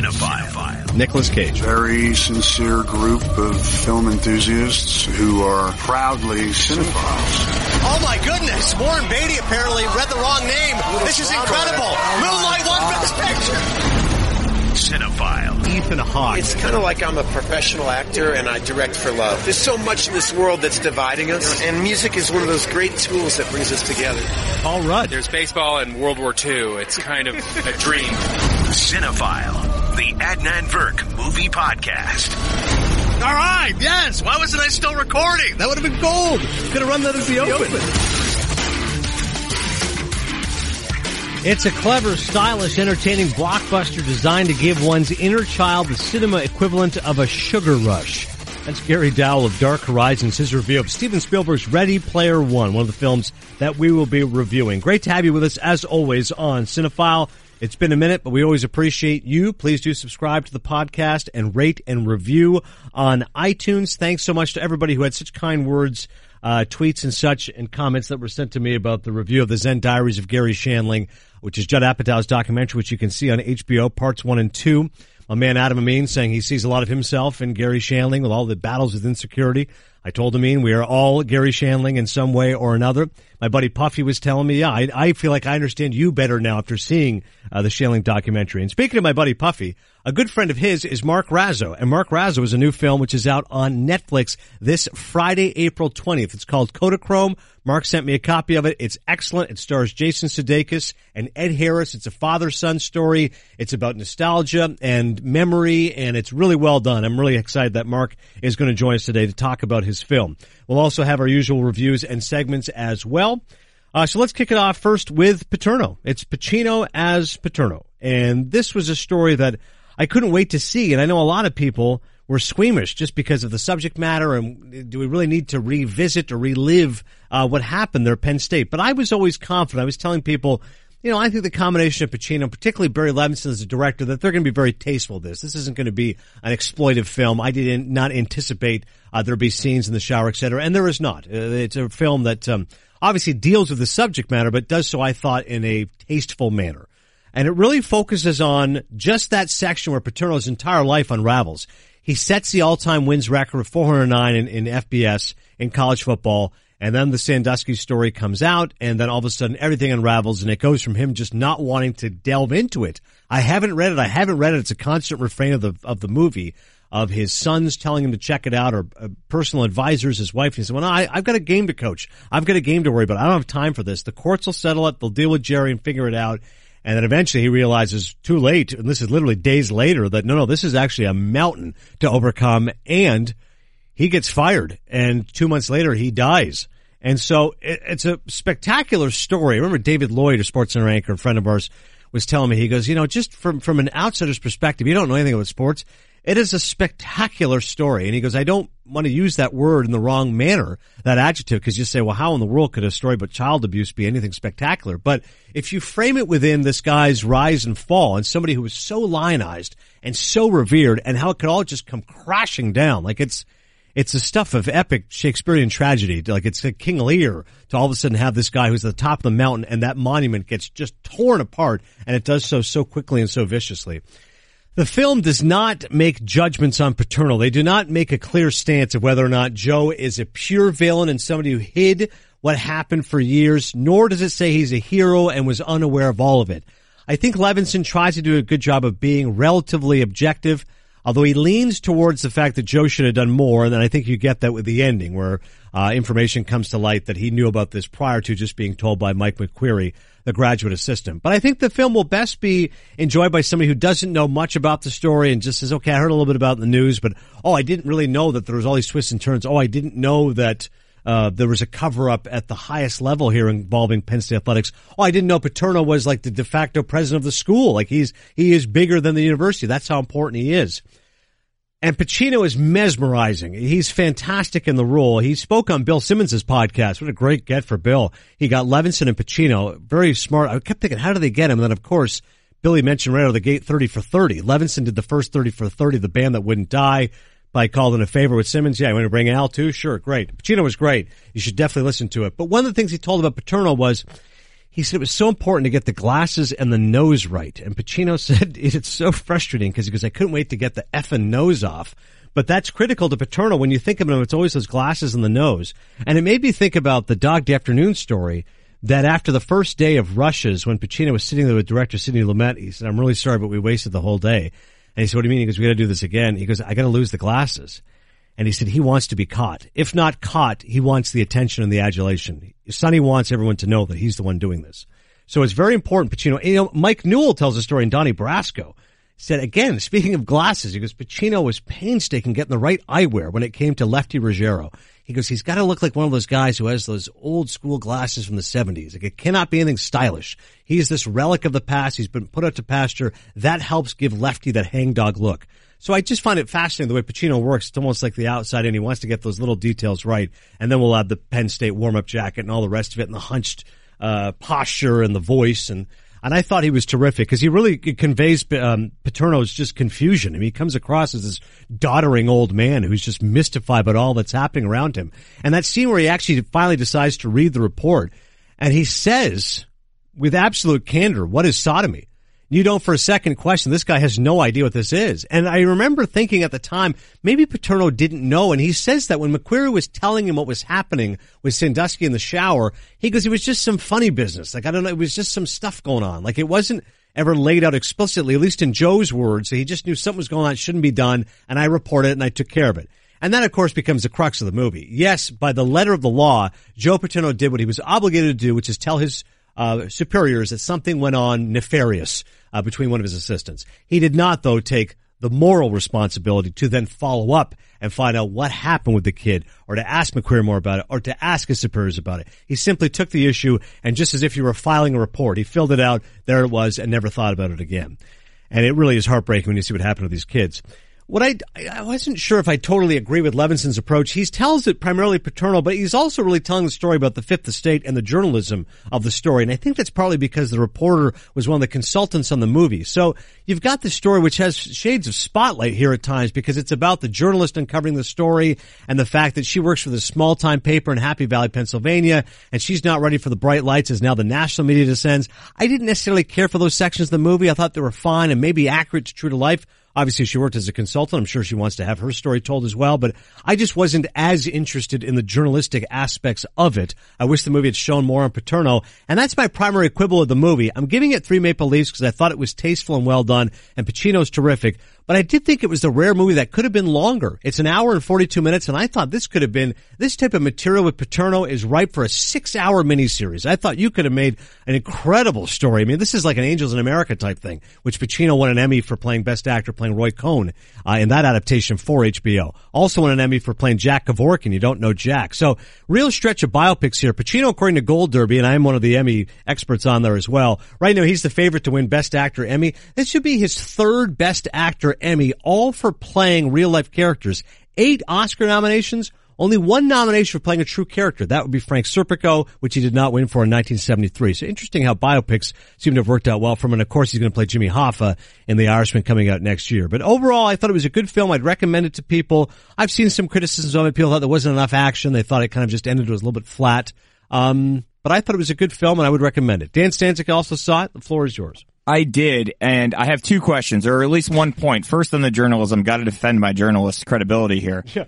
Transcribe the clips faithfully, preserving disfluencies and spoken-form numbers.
Cinephile. Nicolas Cage. Very sincere group of film enthusiasts who are proudly cinephiles. Oh my goodness! Warren Beatty apparently read the wrong name. This is incredible. Moonlight won Best Picture. Cinephile. Ethan Hawke. It's kind of like I'm a professional actor and I direct for love. There's so much in this world that's dividing us, and music is one of those great tools that brings us together. Paul Rudd. There's baseball and World War Two. It's kind of a dream. Cinephile, the Adnan Virk movie podcast. All right, yes. Why wasn't I still recording? That would have been gold. Could have run that as the open. It's a clever, stylish, entertaining blockbuster designed to give one's inner child the cinema equivalent of a sugar rush. That's Gary Dowell of Dark Horizons, his review of Steven Spielberg's Ready Player One, one of the films that we will be reviewing. Great to have you with us, as always, on Cinephile. It's been a minute, but we always appreciate you. Please do subscribe to the podcast and rate and review on iTunes. Thanks so much to everybody who had such kind words, uh, tweets and such, and comments that were sent to me about the review of the Zen Diaries of Gary Shandling, which is Judd Apatow's documentary, which you can see on H B O, parts one and two. My man Adam Amin saying he sees a lot of himself in Gary Shandling with all the battles with insecurity. I told Amin we are all Gary Shandling in some way or another. My buddy Puffy was telling me, yeah, I, I feel like I understand you better now after seeing uh, the Shandling documentary. And speaking of my buddy Puffy, a good friend of his is Mark Razzo. And Mark Razzo is a new film which is out on Netflix this Friday, April twentieth. It's called Kodachrome. Mark sent me a copy of it. It's excellent. It stars Jason Sudeikis and Ed Harris. It's a father-son story. It's about nostalgia and memory, and it's really well done. I'm really excited that Mark is going to join us today to talk about his film. We'll also have our usual reviews and segments as well. Uh, so let's kick it off first with Paterno. It's Pacino as Paterno. And this was a story that I couldn't wait to see, and I know a lot of people were squeamish just because of the subject matter, and do we really need to revisit or relive uh, what happened there at Penn State? But I was always confident. I was telling people, you know, I think the combination of Pacino, particularly Barry Levinson as a director, that they're going to be very tasteful of this. This isn't going to be an exploitive film. I did not anticipate uh, there'd be scenes in the shower, et cetera, and there is not. Uh, it's a film that um, obviously deals with the subject matter, but does so, I thought, in a tasteful manner. And it really focuses on just that section where Paterno's entire life unravels. He sets the all-time wins record of four hundred nine in, in F B S in college football, and then the Sandusky story comes out, and then all of a sudden everything unravels, and it goes from him just not wanting to delve into it. I haven't read it. I haven't read it. It's a constant refrain of the of the movie, of his sons telling him to check it out, or uh, personal advisors, his wife. He said, well, no, I, I've got a game to coach. I've got a game to worry about. I don't have time for this. The courts will settle it. They'll deal with Jerry and figure it out. And then eventually he realizes too late, and this is literally days later, that no, no, this is actually a mountain to overcome, and he gets fired. And two months later, he dies. And so it, it's a spectacular story. I remember David Lloyd, a SportsCenter anchor, a friend of ours, was telling me, he goes, you know, just from, from an outsider's perspective, you don't know anything about sports. It is a spectacular story. And he goes, I don't want to use that word in the wrong manner, that adjective, because you say, well, how in the world could a story about child abuse be anything spectacular? But if you frame it within this guy's rise and fall, and somebody who was so lionized and so revered, and how it could all just come crashing down, like it's, it's the stuff of epic Shakespearean tragedy. Like it's like King Lear to all of a sudden have this guy who's at the top of the mountain, and that monument gets just torn apart, and it does so so quickly and so viciously. The film does not make judgments on Paterno. They do not make a clear stance of whether or not Joe is a pure villain and somebody who hid what happened for years, nor does it say he's a hero and was unaware of all of it. I think Levinson tries to do a good job of being relatively objective, although he leans towards the fact that Joe should have done more, and then I think you get that with the ending, where uh, information comes to light that he knew about this prior to just being told by Mike McQuarrie, the graduate assistant. But I think the film will best be enjoyed by somebody who doesn't know much about the story and just says, okay, I heard a little bit about it in the news, but oh, I didn't really know that there was all these twists and turns. Oh, I didn't know that uh there was a cover-up at the highest level here involving Penn State athletics. Oh, I didn't know Paterno was like the de facto president of the school. Like he's he is bigger than the university. That's how important he is. And Pacino is mesmerizing. He's fantastic in the role. He spoke on Bill Simmons' podcast. What a great get for Bill. He got Levinson and Pacino. Very smart. I kept thinking, how do they get him? And then, of course, Billy mentioned right out of the gate thirty for thirty. Levinson did the first thirty for thirty, the band that wouldn't die, by calling a favor with Simmons. Yeah, you want to bring Al too? Sure, great. Pacino was great. You should definitely listen to it. But one of the things he told about Paterno was he said it was so important to get the glasses and the nose right. And Pacino said it's so frustrating because he goes, I couldn't wait to get the effing nose off. But that's critical to Paterno. When you think of him, it's always those glasses and the nose. And it made me think about the Dog Day Afternoon story, that after the first day of rushes, when Pacino was sitting there with director Sidney Lumet, he said, I'm really sorry, but we wasted the whole day. And he said, what do you mean? He goes, we got to do this again. He goes, I got to lose the glasses. And he said he wants to be caught. If not caught, he wants the attention and the adulation. Sonny wants everyone to know that he's the one doing this. So it's very important, Pacino. You know, Mike Newell tells a story in Donnie Brasco. Said, again, speaking of glasses, he goes, Pacino was painstaking getting the right eyewear when it came to Lefty Ruggiero. He goes, he's got to look like one of those guys who has those old school glasses from the seventies. Like, it cannot be anything stylish. He's this relic of the past. He's been put out to pasture. That helps give Lefty that hangdog look. So I just find it fascinating the way Pacino works. It's almost like the outside in. He wants to get those little details right. And then we'll have the Penn State warm-up jacket and all the rest of it and the hunched uh posture and the voice. And And I thought he was terrific because he really conveys um, Paterno's just confusion. I mean, he comes across as this doddering old man who's just mystified about all that's happening around him. And that scene where he actually finally decides to read the report, and he says with absolute candor, what is sodomy? You don't for a second question, this guy has no idea what this is. And I remember thinking at the time, maybe Paterno didn't know. And he says that when McQuarrie was telling him what was happening with Sandusky in the shower, he goes, it was just some funny business. Like, I don't know, it was just some stuff going on. Like, it wasn't ever laid out explicitly, at least in Joe's words. So he just knew something was going on, it shouldn't be done. And I reported it and I took care of it. And that, of course, becomes the crux of the movie. Yes, by the letter of the law, Joe Paterno did what he was obligated to do, which is tell his uh superiors that something went on nefarious uh, between one of his assistants. He did not, though, take the moral responsibility to then follow up and find out what happened with the kid, or to ask McQuarrie more about it, or to ask his superiors about it. He simply took the issue, and just as if you were filing a report, he filled it out, there it was, and never thought about it again. And it really is heartbreaking when you see what happened to these kids. What I, I wasn't sure if I totally agree with Levinson's approach. He tells it primarily paternal, but he's also really telling the story about the Fifth Estate and the journalism of the story. And I think that's partly because the reporter was one of the consultants on the movie. So you've got the story which has shades of Spotlight here at times, because it's about the journalist uncovering the story and the fact that she works for this small-time paper in Happy Valley, Pennsylvania, and she's not ready for the bright lights as now the national media descends. I didn't necessarily care for those sections of the movie. I thought they were fine and maybe accurate to true to life. Obviously, she worked as a consultant. I'm sure she wants to have her story told as well, but I just wasn't as interested in the journalistic aspects of it. I wish the movie had shown more on Paterno, and that's my primary quibble of the movie. I'm giving it three Maple Leafs because I thought it was tasteful and well done, and Pacino's terrific, but I did think it was a rare movie that could have been longer. It's an hour and forty-two minutes, and I thought this could have been, this type of material with Paterno is ripe for a six-hour miniseries. I thought you could have made an incredible story. I mean, this is like an Angels in America type thing, which Pacino won an Emmy for playing Best Actor, playing Roy Cohn uh, in that adaptation for H B O. Also won an Emmy for playing Jack Kevorkian. You don't know Jack. So, real stretch of biopics here. Pacino, according to Gold Derby, and I'm one of the Emmy experts on there as well. Right now, he's the favorite to win Best Actor Emmy. This should be his third Best Actor Emmy, all for playing real-life characters. Eight Oscar nominations, only one nomination for playing a true character. That would be Frank Serpico, which he did not win for in nineteen seventy-three. So interesting how biopics seem to have worked out well for him. And, of course, he's going to play Jimmy Hoffa in The Irishman coming out next year. But overall, I thought it was a good film. I'd recommend it to people. I've seen some criticisms of it. People thought there wasn't enough action. They thought it kind of just ended. It was a little bit flat. Um, but I thought it was a good film, and I would recommend it. Dan Stanzik also saw it. The floor is yours. I did, and I have two questions, or at least one point. First on the journalism, got to defend my journalist credibility here. Yeah.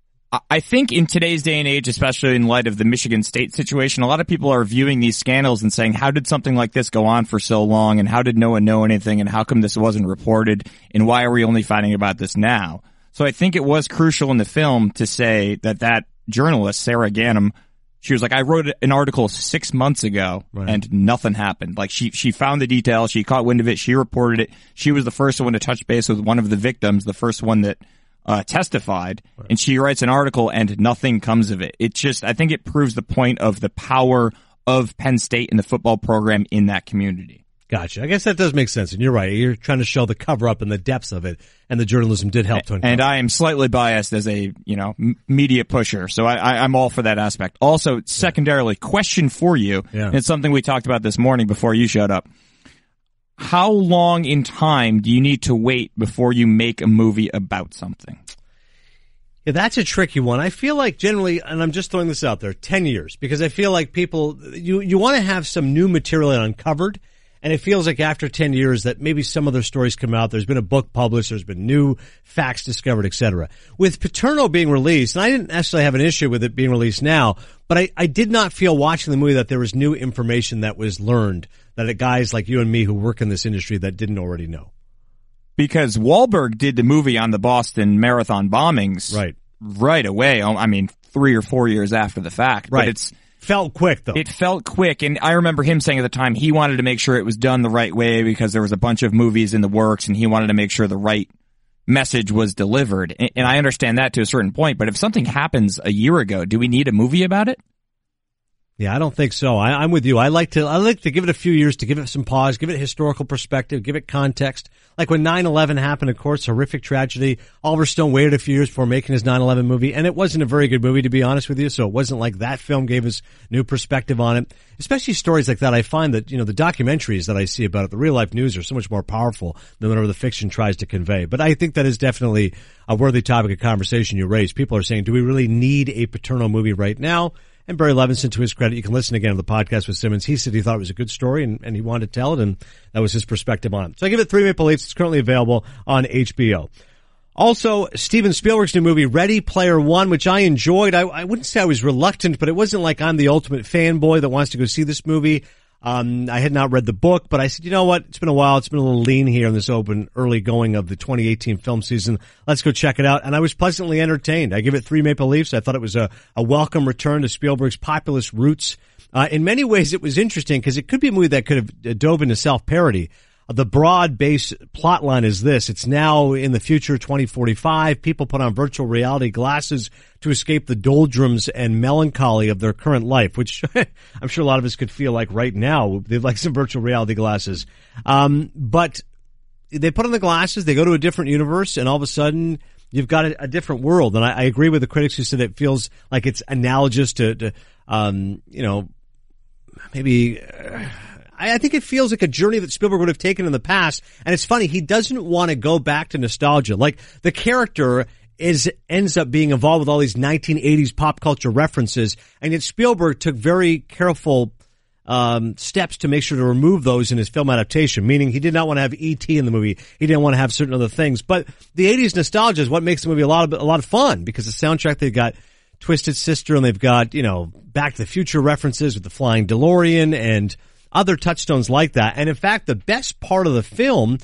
I think in today's day and age, especially in light of the Michigan State situation, a lot of people are viewing these scandals and saying, how did something like this go on for so long, and how did no one know anything, and how come this wasn't reported, and why are we only finding about this now? So I think it was crucial in the film to say that that journalist, Sarah Ganim, she was like, I wrote an article six months ago, right, and nothing happened. Like, she, she found the details, she caught wind of it, she reported it. She was the first one to touch base with one of the victims, the first one that uh testified, right, and she writes an article and nothing comes of it. It just, I think it proves the point of the power of Penn State and the football program in that community. Gotcha. I guess that does make sense. And you're right. You're trying to show the cover up and the depths of it, and the journalism did help to uncover. And I am slightly biased as a, you know, m- media pusher. So I, I, I'm all for that aspect. Also, secondarily, question for you. Yeah. And it's something we talked about this morning before you showed up. How long in time do you need to wait before you make a movie about something? Yeah, that's a tricky one. I feel like generally, and I'm just throwing this out there, ten years, because I feel like people, you, you want to have some new material uncovered, and it feels like after ten years that maybe some other stories come out. There's been a book published, there's been new facts discovered, et cetera. With Paterno being released, and I didn't necessarily have an issue with it being released now, but I, I did not feel watching the movie that there was new information that was learned, that guys like you and me who work in this industry that didn't already know. Because Wahlberg did the movie on the Boston Marathon bombings right, right away. I mean, three or four years after the fact. Right. But it's felt quick, though. It felt quick, and I remember him saying at the time he wanted to make sure it was done the right way because there was a bunch of movies in the works, and he wanted to make sure the right message was delivered. And, and I understand that to a certain point, but if something happens a year ago, do we need a movie about it? Yeah, I don't think so. I, I'm with you. I like to, I like to give it a few years to give it some pause, give it historical perspective, give it context. Like when nine eleven happened, of course, horrific tragedy. Oliver Stone waited a few years before making his nine eleven movie, and it wasn't a very good movie, to be honest with you. So it wasn't like that film gave us new perspective on it. Especially stories like that, I find that, you know, the documentaries that I see about it, the real life news are so much more powerful than whatever the fiction tries to convey. But I think that is definitely a worthy topic of conversation you raised. People are saying, do we really need a Paterno movie right now? And Barry Levinson, to his credit, you can listen again to the podcast with Simmons. He said he thought it was a good story and, and he wanted to tell it, and that was his perspective on it. So I give it three Maple Leafs. It's currently available on H B O. Also, Steven Spielberg's new movie, Ready Player One, which I enjoyed. I, I wouldn't say I was reluctant, but it wasn't like I'm the ultimate fanboy that wants to go see this movie. Um, I had not read the book, but I said, you know what? It's been a while. It's been a little lean here in this open early going of the twenty eighteen film season. Let's go check it out. And I was pleasantly entertained. I give it three Maple Leafs. I thought it was a, a welcome return to Spielberg's populist roots. Uh, in many ways, it was interesting because it could be a movie that could have dove into self-parody. The broad base plot line is this. It's now in the future, twenty forty-five. People put on virtual reality glasses to escape the doldrums and melancholy of their current life, which I'm sure a lot of us could feel like right now. They'd like some virtual reality glasses. Um, but they put on the glasses, they go to a different universe, and all of a sudden you've got a, a different world. And I, I agree with the critics who said it feels like it's analogous to, to um, you know, maybe... Uh, I think it feels like a journey that Spielberg would have taken in the past. And it's funny, he doesn't want to go back to nostalgia. Like, the character is ends up being involved with all these nineteen eighties pop culture references. And yet Spielberg took very careful um steps to make sure to remove those in his film adaptation, meaning he did not want to have E T in the movie. He didn't want to have certain other things. But the eighties nostalgia is what makes the movie a lot of, a lot of fun, because the soundtrack, they've got Twisted Sister and they've got, you know, Back to the Future references with the flying DeLorean and other touchstones like that. And in fact, the best part of the film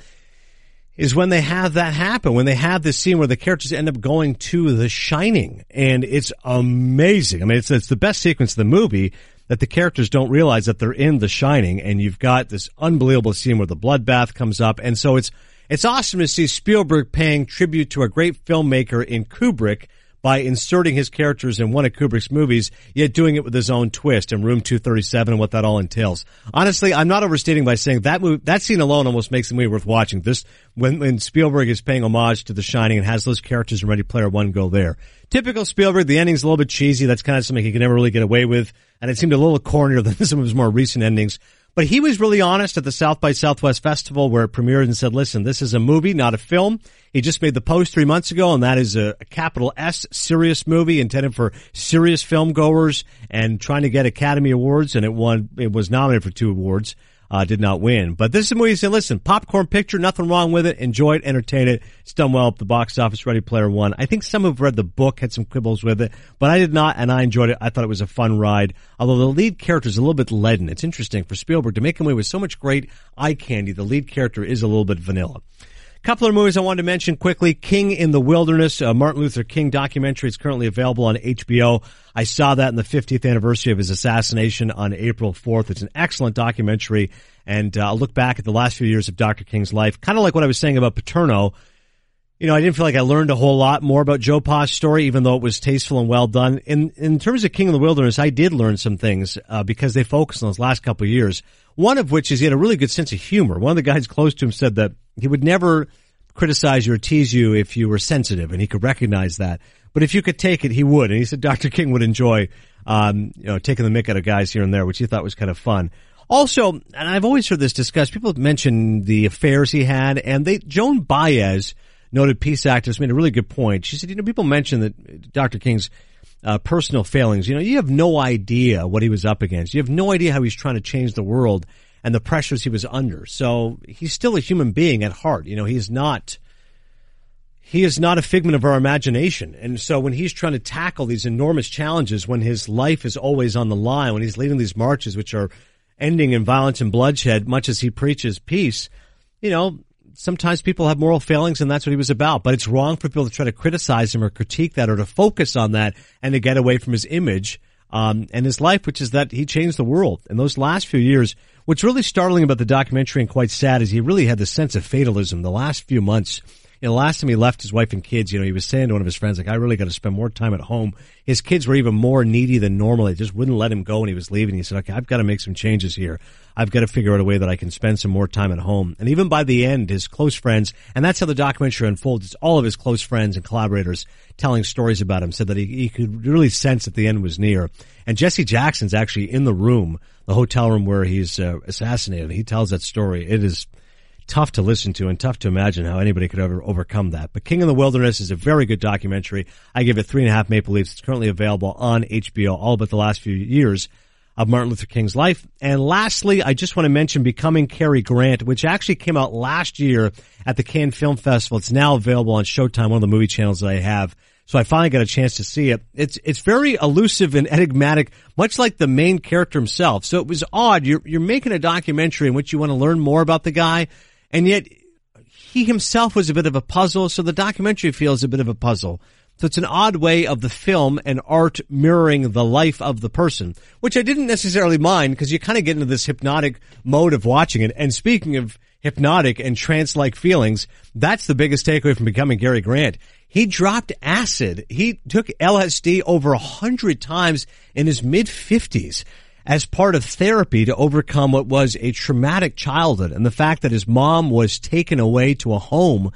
is when they have that happen, when they have this scene where the characters end up going to The Shining. And it's amazing. I mean, it's, it's the best sequence of the movie, that the characters don't realize that they're in The Shining. And you've got this unbelievable scene where the bloodbath comes up. And so it's, it's awesome to see Spielberg paying tribute to a great filmmaker in Kubrick by inserting his characters in one of Kubrick's movies, yet doing it with his own twist in Room two thirty-seven and what that all entails. Honestly, I'm not overstating by saying that movie, that scene alone almost makes the movie worth watching. This, when, when Spielberg is paying homage to The Shining and has those characters in Ready Player One go there. Typical Spielberg, the ending's a little bit cheesy. That's kind of something he could never really get away with. And it seemed a little cornier than some of his more recent endings. But he was really honest at the South by Southwest Festival where it premiered and said, listen, this is a movie, not a film. He just made the post three months ago, and that is a, a capital S serious movie intended for serious film goers and trying to get Academy Awards, and it won, it was nominated for two awards, uh, did not win. But this is a movie he said, listen, popcorn picture, nothing wrong with it, enjoy it, entertain it. It's done well at the box office, Ready Player One. I think some have read the book, had some quibbles with it, but I did not, and I enjoyed it. I thought it was a fun ride, although the lead character is a little bit leaden. It's interesting for Spielberg to make a movie with so much great eye candy. The lead character is a little bit vanilla. Couple of movies I wanted to mention quickly. King in the Wilderness, a Martin Luther King documentary. It's currently available on H B O. I saw that in the fiftieth anniversary of his assassination on April fourth. It's an excellent documentary, and uh, I'll look back at the last few years of Doctor King's life. Kind of like what I was saying about Paterno. You know, I didn't feel like I learned a whole lot more about Joe Pa's story, even though it was tasteful and well done. In in terms of King in the Wilderness, I did learn some things uh, because they focused on those last couple of years. One of which is he had a really good sense of humor. One of the guys close to him said that he would never criticize you or tease you if you were sensitive, and he could recognize that. But if you could take it, he would. And he said Doctor King would enjoy, um, you know, taking the mick out of guys here and there, which he thought was kind of fun. Also, and I've always heard this discussed, people mention the affairs he had, and they, Joan Baez noted peace activist, made a really good point. She said, you know, people mention that Doctor King's uh, personal failings. You know, you have no idea what he was up against. You have no idea how he's trying to change the world and the pressures he was under. So he's still a human being at heart. You know, he is not, he is not a figment of our imagination. And so when he's trying to tackle these enormous challenges, when his life is always on the line, when he's leading these marches, which are ending in violence and bloodshed, much as he preaches peace, you know, sometimes people have moral failings, and that's what he was about. But it's wrong for people to try to criticize him or critique that or to focus on that and to get away from his image um, and his life, which is that he changed the world. In those last few years, what's really startling about the documentary and quite sad is he really had this sense of fatalism the last few months. You know, the last time he left his wife and kids, you know, he was saying to one of his friends, like, I really got to spend more time at home. His kids were even more needy than normal. They just wouldn't let him go when he was leaving. He said, okay, I've got to make some changes here. I've got to figure out a way that I can spend some more time at home. And even by the end, his close friends, and that's how the documentary unfolds, it's all of his close friends and collaborators telling stories about him, said that he, he could really sense that the end was near. And Jesse Jackson's actually in the room, the hotel room where he's uh, assassinated. He tells that story. It is tough to listen to and tough to imagine how anybody could ever overcome that. But King in the Wilderness is a very good documentary. I give it three and a half Maple Leafs. It's currently available on H B O, all but the last few years of Martin Luther King's life. And lastly, I just want to mention Becoming Cary Grant, which actually came out last year at the Cannes Film Festival. It's now available on Showtime, one of the movie channels that I have. So I finally got a chance to see it. It's it's very elusive and enigmatic, much like the main character himself. So it was odd. You're you're making a documentary in which you want to learn more about the guy, and yet he himself was a bit of a puzzle, so the documentary feels a bit of a puzzle. So it's an odd way of the film and art mirroring the life of the person, which I didn't necessarily mind because you kind of get into this hypnotic mode of watching it. And speaking of hypnotic and trance-like feelings, that's the biggest takeaway from Becoming Cary Grant. He dropped acid. He took L S D over a hundred times in his mid-fifties. As part of therapy to overcome what was a traumatic childhood and the fact that his mom was taken away to a home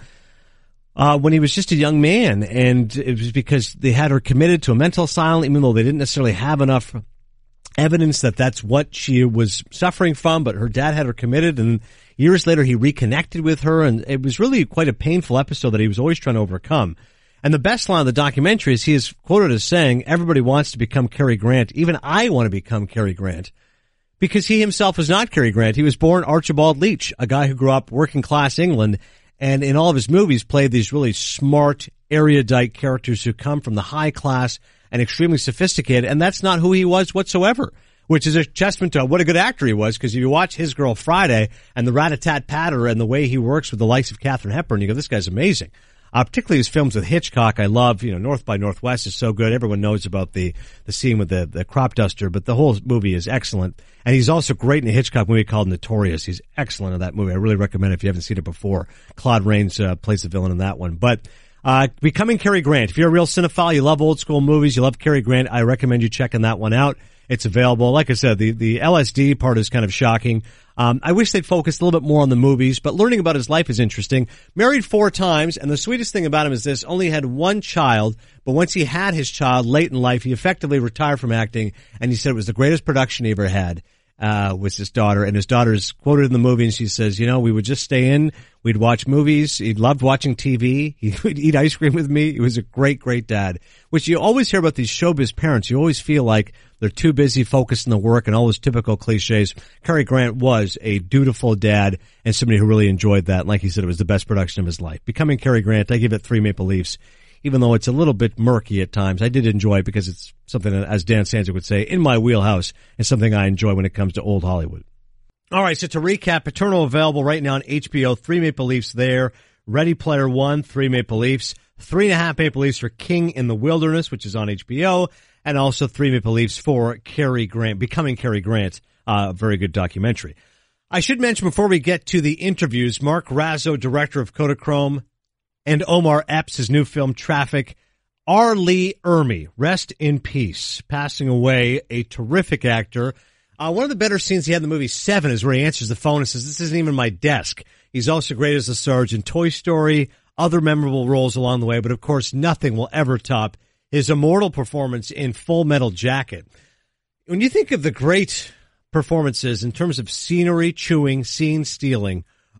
uh when he was just a young man, and it was because they had her committed to a mental asylum, even though they didn't necessarily have enough evidence that that's what she was suffering from, but her dad had her committed, and years later he reconnected with her, and it was really quite a painful episode that he was always trying to overcome. And the best line of the documentary is he is quoted as saying, everybody wants to become Cary Grant. Even I want to become Cary Grant. Because he himself was not Cary Grant. He was born Archibald Leach, a guy who grew up working class England, and in all of his movies played these really smart, erudite characters who come from the high class and extremely sophisticated, and that's not who he was whatsoever. Which is a testament to what a good actor he was, because if you watch His Girl Friday and the rat-a-tat-patter and the way he works with the likes of Katharine Hepburn, you go, this guy's amazing. Uh, particularly his films with Hitchcock, I love. You know, North by Northwest is so good. Everyone knows about the, the scene with the, the crop duster, but the whole movie is excellent. And he's also great in a Hitchcock movie called Notorious. He's excellent in that movie. I really recommend it if you haven't seen it before. Claude Rains, uh, plays the villain in that one. But, uh, Becoming Cary Grant. If you're a real cinephile, you love old school movies, you love Cary Grant, I recommend you checking that one out. It's available. Like I said, the, the L S D part is kind of shocking. Um, I wish they'd focused a little bit more on the movies, but learning about his life is interesting. Married four times, and the sweetest thing about him is this, only had one child, but once he had his child late in life, he effectively retired from acting, and he said it was the greatest production he ever had. Uh, with his daughter, and his daughter is quoted in the movie, and she says, you know, we would just stay in, we'd watch movies, he loved watching T V, he would eat ice cream with me. He was a great, great dad, which you always hear about these showbiz parents. You always feel like they're too busy focused on the work and all those typical cliches. Cary Grant was a dutiful dad and somebody who really enjoyed that. Like he said, it was the best production of his life. Becoming Cary Grant, I give it three Maple Leafs. Even though it's a little bit murky at times, I did enjoy it because it's something that, as Dan Sanzik would say, in my wheelhouse, and something I enjoy when it comes to old Hollywood. All right, so to recap, Eternal available right now on H B O, three Maple Leafs there. Ready Player One, three Maple Leafs. Three and a half Maple Leafs for King in the Wilderness, which is on H B O, and also three Maple Leafs for Cary Grant, Becoming Cary Grant, uh, a very good documentary. I should mention before we get to the interviews, Mark Razzo, director of Kodachrome, and Omar Epps, his new film, Traffic. R. Lee Ermey, rest in peace, passing away, a terrific actor. Uh, one of the better scenes he had in the movie Seven is where he answers the phone and says, this isn't even my desk. He's also great as a Sarge in Toy Story, other memorable roles along the way, but of course nothing will ever top his immortal performance in Full Metal Jacket. When you think of the great performances in terms of scenery chewing, scene stealing,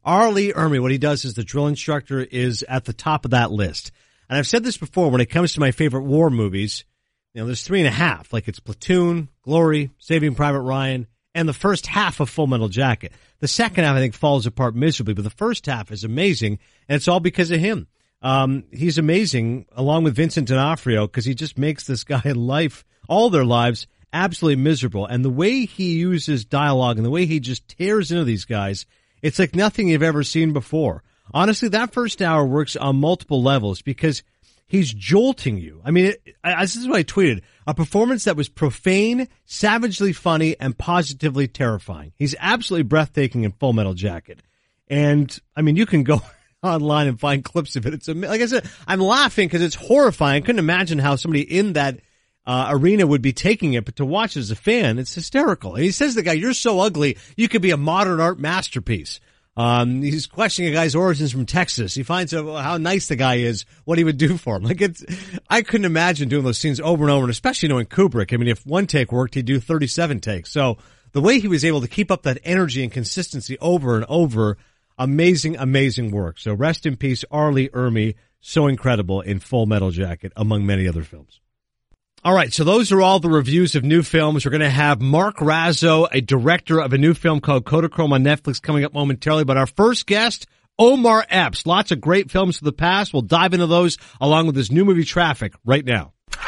R. Lee Ermey, what he does as the drill instructor is at the top of that list. And I've said this before, when it comes to my favorite war movies, you know, there's three and a half. Like it's Platoon, Glory, Saving Private Ryan, and the first half of Full Metal Jacket. The second half, I think, falls apart miserably, but the first half is amazing, and it's all because of him. Um, he's amazing, along with Vincent D'Onofrio, because he just makes this guy life, all their lives, absolutely miserable. And the way he uses dialogue and the way he just tears into these guys, it's like nothing you've ever seen before. Honestly, that first hour works on multiple levels because he's jolting you. I mean, it, I, this is what I tweeted. A performance that was profane, savagely funny, and positively terrifying. He's absolutely breathtaking in Full Metal Jacket. And, I mean, you can go online and find clips of it. It's like I said, I'm laughing because it's horrifying. I couldn't imagine how somebody in that uh, arena would be taking it, but to watch it as a fan, it's hysterical. And he says to the guy, you're so ugly, you could be a modern art masterpiece. Um, he's questioning a guy's origins from Texas. He finds out how nice the guy is, what he would do for him. Like it's, I couldn't imagine doing those scenes over and over, and especially knowing Kubrick. I mean, if one take worked, he'd do thirty-seven takes. So the way he was able to keep up that energy and consistency over and over, amazing, amazing work. So rest in peace, R. Lee Ermey, so incredible in Full Metal Jacket, among many other films. All right, so those are all the reviews of new films. We're going to have Mark Razzo, a director of a new film called Kodachrome on Netflix, coming up momentarily. But our first guest, Omar Epps. Lots of great films of the past. We'll dive into those along with his new movie, Traffic, right now.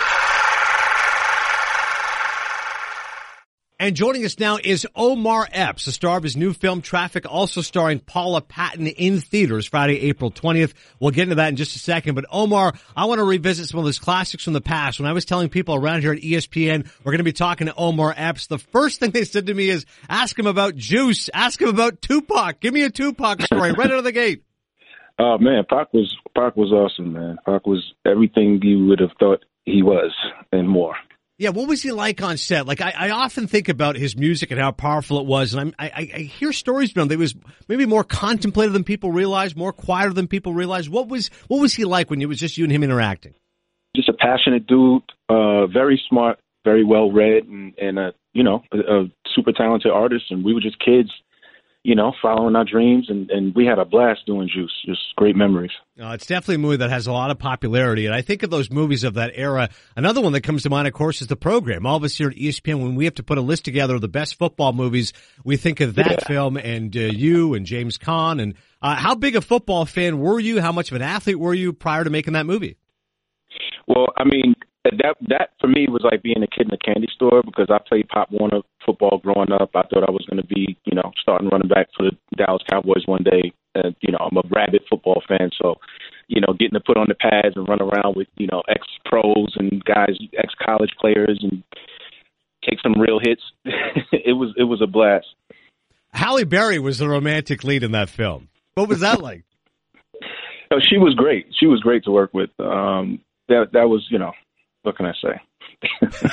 And joining us now is Omar Epps, the star of his new film, Traffic, also starring Paula Patton in theaters Friday, April twentieth. We'll get into that in just a second. But Omar, I want to revisit some of those classics from the past. When I was telling people around here at E S P N, we're going to be talking to Omar Epps, the first thing they said to me is, ask him about Juice. Ask him about Tupac. Give me a Tupac story right out of the gate. Oh, man, Pac was, Pac was awesome, man. Pac was everything you would have thought he was and more. Yeah, what was he like on set? Like, I, I often think about his music and how powerful it was, and I'm, I, I hear stories about him that he was maybe more contemplative than people realize, more quieter than people realize. What was what was he like when it was just you and him interacting? Just a passionate dude, uh, very smart, very well read, and, and a you know a, a super talented artist. And we were just kids, you know, following our dreams, and, and we had a blast doing Juice. Just great memories. Uh, it's definitely a movie that has a lot of popularity, and I think of those movies of that era. Another one that comes to mind, of course, is The Program. All of us here at E S P N, when we have to put a list together of the best football movies, we think of that yeah. film and uh, you and James Caan. And uh, how big a football fan were you? How much of an athlete were you prior to making that movie? Well, I mean, that that for me was like being a kid in a candy store because I played Pop Warner football growing up. I thought I was going to be, you know, starting running back for the Dallas Cowboys one day. And, you know, I'm a rabid football fan. So, you know, getting to put on the pads and run around with, you know, ex-pros and guys, ex-college players and take some real hits, it was it was a blast. Halle Berry was the romantic lead in that film. What was that like? Oh, she was great. She was great to work with. Um, that that was, you know, what can I say?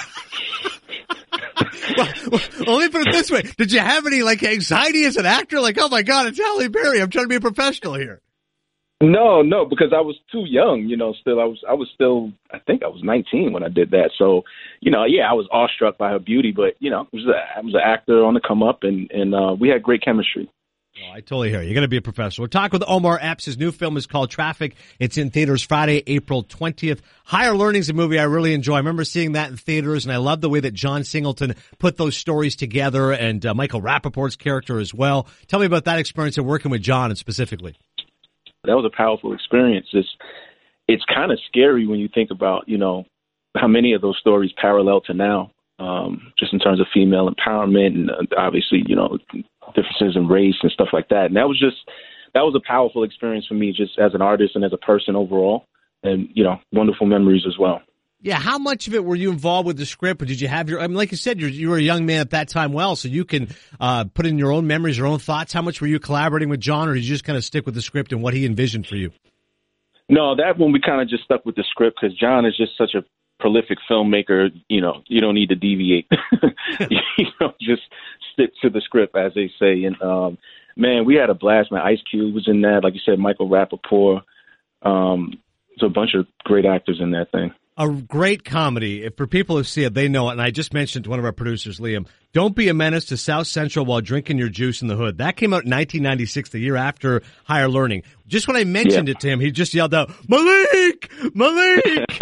well, well, let me put it this way. Did you have any, like, anxiety as an actor? Like, oh, my God, it's Halle Berry. I'm trying to be a professional here. No, no, because I was too young, you know, still. I was I was still, I think I was nineteen when I did that. So, you know, yeah, I was awestruck by her beauty. But, you know, I was, a, I was an actor on the come up, and, and uh, we had great chemistry. Oh, I totally hear you. You're going to be a professional. We're talking with Omar Epps. His new film is called Traffic. It's in theaters Friday, April twentieth. Higher Learning's a movie I really enjoy. I remember seeing that in theaters, and I love the way that John Singleton put those stories together, and uh, Michael Rappaport's character as well. Tell me about that experience of working with John and specifically. That was a powerful experience. It's, it's kind of scary when you think about, you know, how many of those stories parallel to now, um, just in terms of female empowerment and uh, obviously, you know, differences in race and stuff like that. And that was just, that was a powerful experience for me just as an artist and as a person overall, and, you know, wonderful memories as well. Yeah. How much of it were you involved with the script, or did you have your, I mean, like you said, you're, you were a young man at that time. Well, so you can, uh, put in your own memories, your own thoughts. How much were you collaborating with John, or did you just kind of stick with the script and what he envisioned for you? No, that one we kind of just stuck with the script because John is just such a prolific filmmaker. You know, you don't need to deviate. You know, just stick to the script, as they say. And um, man, we had a blast. Man, Ice Cube was in that. Like you said, Michael Rappaport. Um, there's a bunch of great actors in that thing. A great comedy. For people who see it, they know it. And I just mentioned to one of our producers, Liam, Don't Be a Menace to South Central While Drinking Your Juice in the Hood. That came out in nineteen ninety-six, the year after Higher Learning. Just when I mentioned yeah. it to him, he just yelled out, Malik! Malik!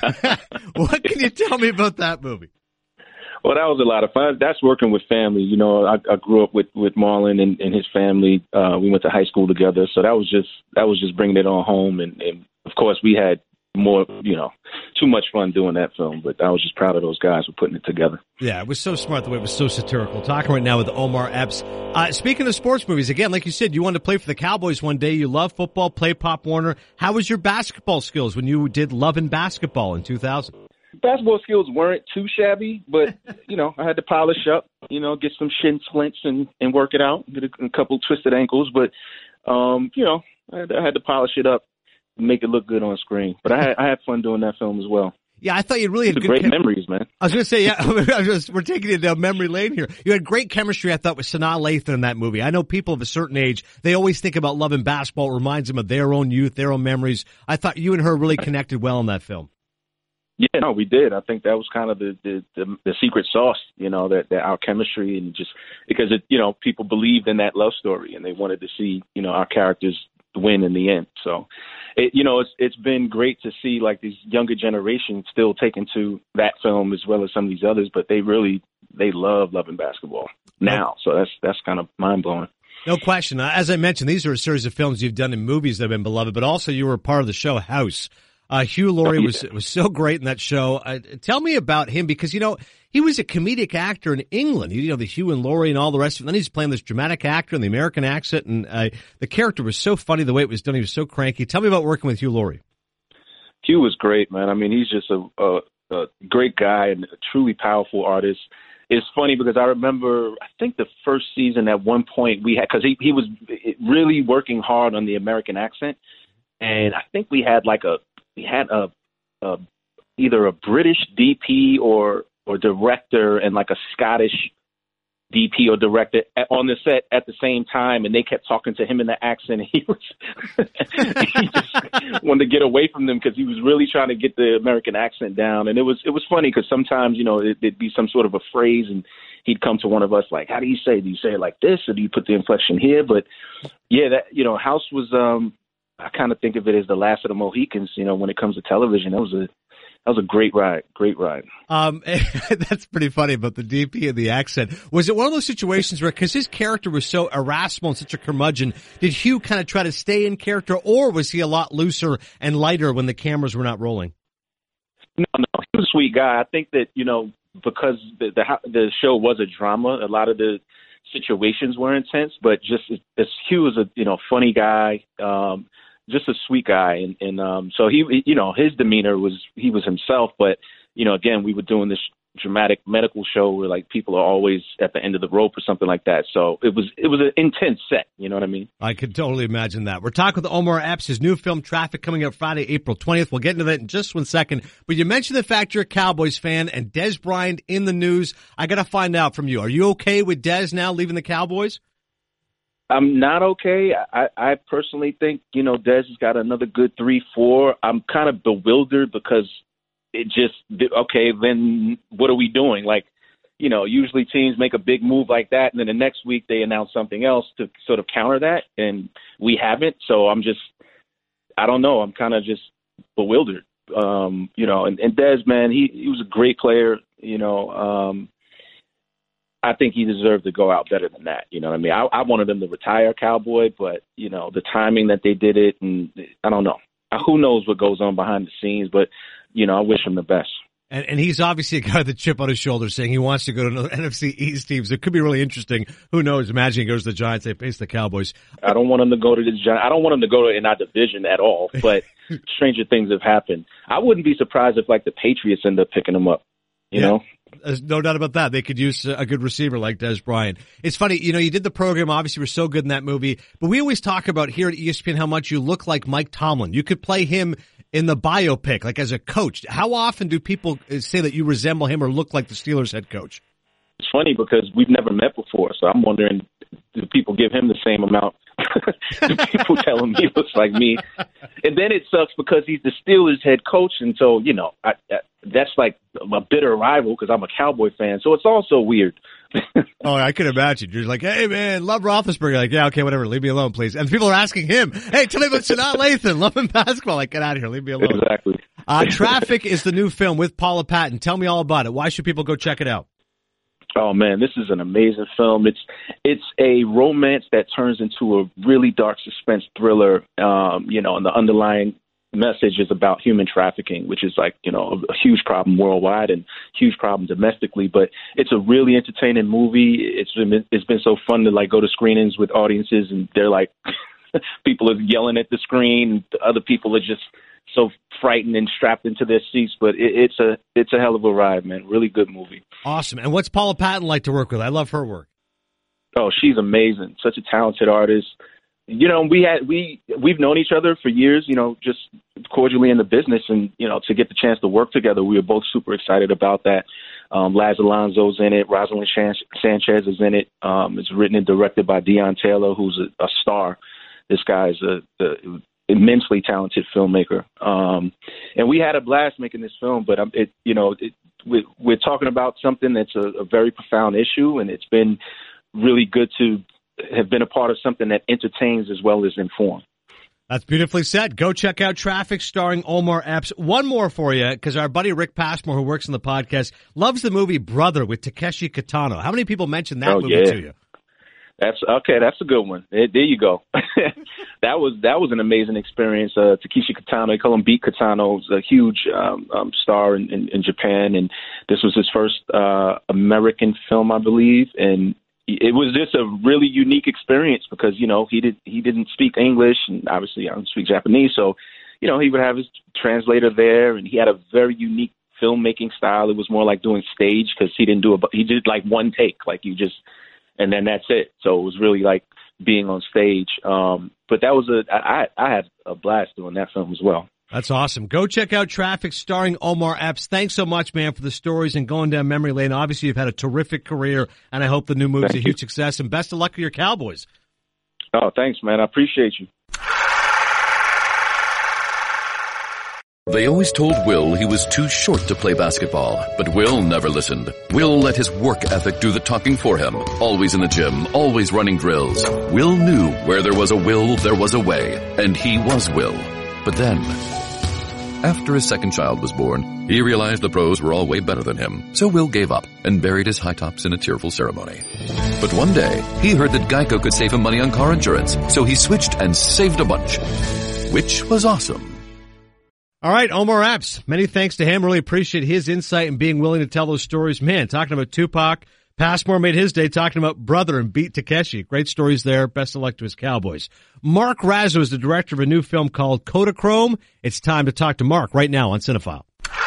What can you tell me about that movie? Well, that was a lot of fun. That's working with family. You know, I, I grew up with, with Marlon and, and his family. Uh, we went to high school together. So that was just, that was just bringing it on home. And, and of course we had more, you know, too much fun doing that film, but I was just proud of those guys for putting it together. Yeah, it was so smart the way it was so satirical. Talking right now with Omar Epps. Uh, speaking of sports movies, again, like you said, you wanted to play for the Cowboys one day. You love football, play Pop Warner. How was your basketball skills when you did Love and Basketball in two thousand? Basketball skills weren't too shabby, but, you know, I had to polish up, you know, get some shin splints and, and work it out, get a, a couple twisted ankles. But, um, you know, I had, I had to polish it up, make it look good on screen. But I had, I had fun doing that film as well. Yeah, I thought you really had good great chem- memories, man. I was going to say, yeah, I was, we're taking it down memory lane here. You had great chemistry, I thought, with Sanaa Lathan in that movie. I know people of a certain age, they always think about Love and Basketball. It reminds them of their own youth, their own memories. I thought you and her really connected well in that film. Yeah, no, we did. I think that was kind of the, the, the, the secret sauce, you know, that, that our chemistry, and just because, it, you know, people believed in that love story and they wanted to see, you know, our characters win in the end. So, it, you know, it's it's been great to see like these younger generations still taking to that film as well as some of these others, but they really, they love Love and Basketball now. So that's, that's kind of mind blowing. No question. As I mentioned, these are a series of films you've done in movies that have been beloved, but also you were part of the show House. Uh, Hugh Laurie was was so great in that show. Uh, tell me about him, because, you know, he was a comedic actor in England. You know, the Hugh and Laurie and all the rest of it. Then he's playing this dramatic actor in the American accent, and uh, the character was so funny the way it was done. He was so cranky. Tell me about working with Hugh Laurie. Hugh was great, man. I mean, he's just a, a, a great guy and a truly powerful artist. It's funny because I remember, I think the first season at one point we had, because he, he was really working hard on the American accent, and I think we had like a, We had a, a either a British D P or or director and like a Scottish D P or director on the set at the same time, and they kept talking to him in the accent. He was he just wanted to get away from them because he was really trying to get the American accent down. And it was it was funny because sometimes, you know, it, it'd be some sort of a phrase, and he'd come to one of us like, "How do you say? Do you say it like this, or do you put the inflection here?" But yeah, that, you know, House was. Um, I kind of think of it as the last of the Mohicans, you know, when it comes to television. That was a that was a great ride, great ride. Um, that's pretty funny about the D P and the accent. Was it one of those situations where, because his character was so irascible and such a curmudgeon, did Hugh kind of try to stay in character, or was he a lot looser and lighter when the cameras were not rolling? No, no, he was a sweet guy. I think that, you know, because the the, the show was a drama, a lot of the situations were intense, but just as Hugh was a, you know, funny guy, um, just a sweet guy. And, and um, so he, you know, his demeanor was, he was himself. But, you know, again, we were doing this dramatic medical show where like people are always at the end of the rope or something like that. So it was, it was an intense set. You know what I mean? I could totally imagine that. We're talking with Omar Epps, his new film Traffic, coming out Friday, April twentieth. We'll get into that in just one second. But you mentioned the fact you're a Cowboys fan and Dez Bryant in the news. I got to find out from you. Are you okay with Dez now leaving the Cowboys? I'm not okay. I, I personally think, you know, Dez has got another good three, four. I'm kind of bewildered because it just, okay, then what are we doing? Like, you know, usually teams make a big move like that, and then the next week they announce something else to sort of counter that, and we haven't. So I'm just, I don't know. I'm kind of just bewildered. Um, you know, and, and Dez, man, he, he was a great player, you know, um, I think he deserved to go out better than that. You know what I mean? I, I wanted him to retire Cowboy, but, you know, the timing that they did it, and I don't know. Who knows what goes on behind the scenes, but, you know, I wish him the best. And, and he's obviously a guy with a chip on his shoulder saying he wants to go to another N F C East team. So it could be really interesting. Who knows? Imagine he goes to the Giants, they face the Cowboys. I don't want him to go to the Giants. I don't want him to go to in our division at all, but stranger things have happened. I wouldn't be surprised if, like, the Patriots end up picking him up, you yeah. know? There's no doubt about that. They could use a good receiver like Dez Bryant. It's funny, you know, you did the program, obviously you were so good in that movie, but we always talk about here at E S P N how much you look like Mike Tomlin. You could play him in the biopic, like as a coach. How often do people say that you resemble him or look like the Steelers head coach? It's funny because we've never met before, so I'm wondering, do people give him the same amount People telling me it looks like me. And then it sucks because he's the Steelers head coach. And so, you know, I, I, that's like a bitter rival because I'm a Cowboy fan. So it's also weird. Oh, I can imagine. You're like, hey, man, love Roethlisberger. Like, yeah, okay, whatever. Leave me alone, please. And people are asking him, hey, tell me about Sanaa Lathan. Love him basketball. Like, get out of here. Leave me alone. Exactly. Uh, Traffic is the new film with Paula Patton. Tell me all about it. Why should people go check it out? Oh, man, this is an amazing film. It's it's a romance that turns into a really dark suspense thriller, um, you know, and the underlying message is about human trafficking, which is like, you know, a, a huge problem worldwide and huge problem domestically. But it's a really entertaining movie. It's been, it's been so fun to, like, go to screenings with audiences, and they're like, people are yelling at the screen. Other people are just so frightened and strapped into their seats, but it, it's a it's a hell of a ride, man. Really good movie. Awesome. And what's Paula Patton like to work with? I love her work. Oh, she's amazing. Such a talented artist. You know, we had we we've known each other for years. You know, just cordially in the business, and you know, to get the chance to work together, we were both super excited about that. Um, Laz Alonso's in it. Rosalind Sanchez is in it. Um, it's written and directed by Deon Taylor, who's a, a star. This guy's a, a immensely talented filmmaker, um, and we had a blast making this film. But um, it, you know, it, we, we're talking about something that's a, a very profound issue, and it's been really good to have been a part of something that entertains as well as informs. That's beautifully said. Go check out Traffic, starring Omar Epps. One more for you, because our buddy Rick Passmore, who works on the podcast, loves the movie Brother with Takeshi Kitano. How many people mentioned that oh, movie yeah. to you? That's okay. That's a good one. There, there you go. that was that was an amazing experience. Uh, Takeshi Kitano, they call him Beat Kitano, is a huge um, um, star in, in, in Japan, and this was his first uh, American film, I believe. And it was just a really unique experience because you know he did he didn't speak English, and obviously I don't speak Japanese, so you know he would have his translator there, and he had a very unique filmmaking style. It was more like doing stage because he didn't do a he did like one take, like you just. And then that's it. So it was really like being on stage. Um, but that was a I, I had a blast doing that film as well. That's awesome. Go check out Traffic, starring Omar Epps. Thanks so much, man, for the stories and going down memory lane. Obviously, you've had a terrific career, and I hope the new movie's a huge success. And best of luck with your Cowboys. Oh, thanks, man. I appreciate you. They always told Will he was too short to play basketball, but Will never listened. Will let his work ethic do the talking for him. Always in the gym, always running drills. Will knew where there was a will, there was a way, and he was Will. But then, after his second child was born, he realized the pros were all way better than him, so Will gave up and buried his high tops in a tearful ceremony. But one day, he heard that Geico could save him money on car insurance, so he switched and saved a bunch, which was awesome. All right, Omar Epps, many thanks to him. Really appreciate his insight and being willing to tell those stories. Man, talking about Tupac, Passmore made his day talking about Brother and Beat Takeshi. Great stories there. Best of luck to his Cowboys. Mark Razzo is the director of a new film called Kodachrome. It's time to talk to Mark right now on Cinephile.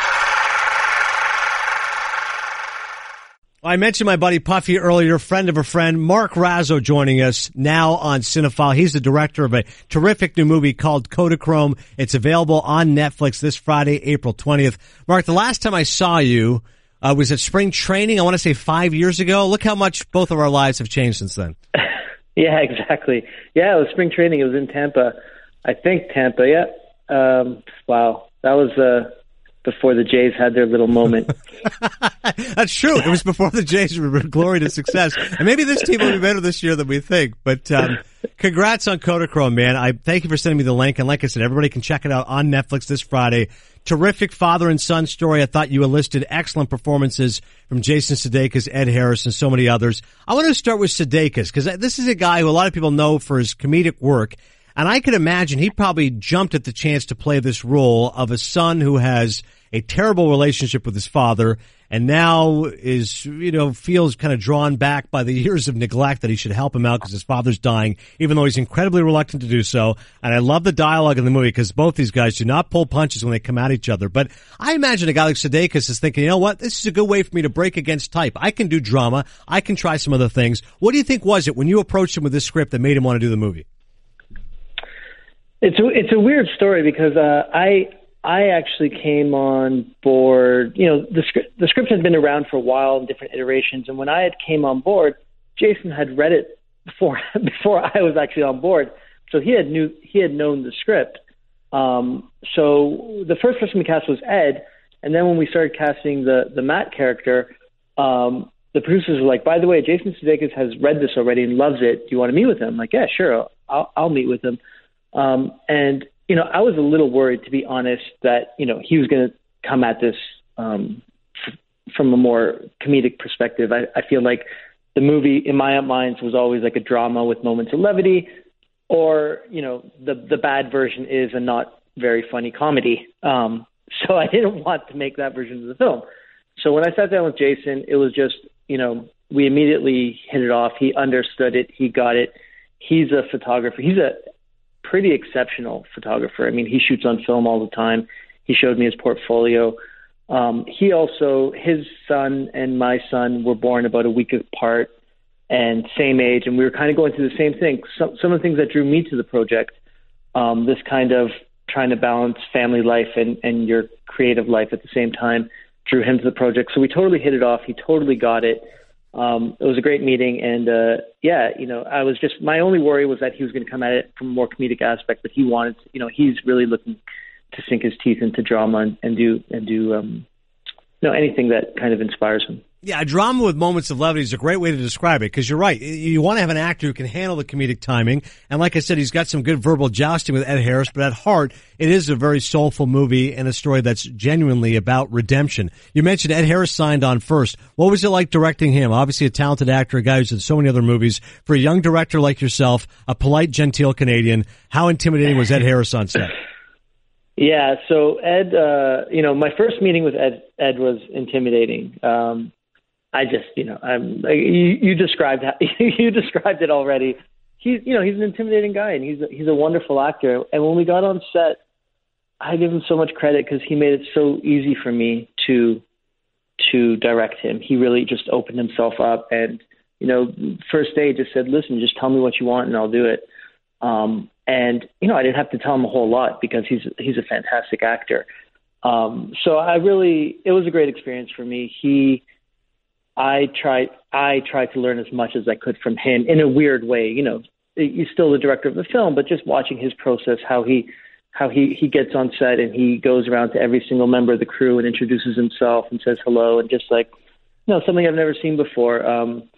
I mentioned my buddy Puffy earlier, friend of a friend, Mark Razzo joining us now on Cinephile. He's the director of a terrific new movie called Kodachrome. It's available on Netflix this Friday, April twentieth. Mark, the last time I saw you uh, was at spring training, I want to say five years ago. Look how much both of our lives have changed since then. Yeah, exactly. Yeah, it was spring training. It was in Tampa. I think Tampa, yeah. Um, wow. That was... Uh, before the Jays had their little moment. That's true. It was before the Jays were glory to success. And maybe this team will be better this year than we think. But um, congrats on Kodachrome, man. I thank you for sending me the link. And like I said, everybody can check it out on Netflix this Friday. Terrific father and son story. I thought you enlisted excellent performances from Jason Sudeikis, Ed Harris, and so many others. I want to start with Sudeikis because this is a guy who a lot of people know for his comedic work. And I could imagine he probably jumped at the chance to play this role of a son who has a terrible relationship with his father and now is, you know, feels kind of drawn back by the years of neglect that he should help him out because his father's dying, even though he's incredibly reluctant to do so. And I love the dialogue in the movie because both these guys do not pull punches when they come at each other. But I imagine a guy like Sudeikis is thinking, you know what, this is a good way for me to break against type. I can do drama. I can try some other things. What do you think was it when you approached him with this script that made him want to do the movie? It's a, it's a weird story because uh, I I actually came on board. You know, the script the script had been around for a while in different iterations, and when I had came on board, Jason had read it before before I was actually on board. So he had knew he had known the script. Um, so the first person we cast was Ed, and then when we started casting the the Matt character, um, the producers were like, "By the way, Jason Sudeikis has read this already and loves it. Do you want to meet with him?" I'm like, "Yeah, sure, I'll I'll meet with him." Um, and you know, I was a little worried, to be honest, that you know he was going to come at this um, f- from a more comedic perspective. I, I feel like the movie, in my minds, was always like a drama with moments of levity, or you know, the the bad version is a not very funny comedy. Um, so I didn't want to make that version of the film. So when I sat down with Jason, it was just, you know, we immediately hit it off. He understood it. He got it. He's a photographer. He's a pretty exceptional photographer. I mean, he shoots on film all the time. He showed me his portfolio. Um, he also, his son and my son were born about a week apart and same age, and we were kind of going through the same thing. Some, some of the things that drew me to the project, um, this kind of trying to balance family life and, and your creative life at the same time, drew him to the project. So we totally hit it off. He totally got it. Um, it was a great meeting. And, uh, yeah, you know, I was just, my only worry was that he was going to come at it from a more comedic aspect, but he wanted, to, you know, he's really looking to sink his teeth into drama and, and do, and do, um, you know, anything that kind of inspires him. Yeah, a drama with moments of levity is a great way to describe it, because you're right. You want to have an actor who can handle the comedic timing. And like I said, he's got some good verbal jousting with Ed Harris, but at heart, it is a very soulful movie and a story that's genuinely about redemption. You mentioned Ed Harris signed on first. What was it like directing him? Obviously a talented actor, a guy who's in so many other movies. For a young director like yourself, a polite, genteel Canadian, how intimidating was Ed Harris on set? Yeah, so Ed, uh, you know, my first meeting with Ed, Ed was intimidating. Um, I just, you know, I'm, you, you described how, you described it already. He's, you know, he's an intimidating guy, and he's a, he's a wonderful actor. And when we got on set, I give him so much credit because he made it so easy for me to to direct him. He really just opened himself up, and you know, first day just said, "Listen, just tell me what you want, and I'll do it." Um, and you know, I didn't have to tell him a whole lot because he's he's a fantastic actor. Um, so I really, it was a great experience for me. He. I tried I tried to learn as much as I could from him in a weird way. You know, he's still the director of the film, but just watching his process, how he how he, he gets on set and he goes around to every single member of the crew and introduces himself and says hello, and just like, you know, something I've never seen before. Um,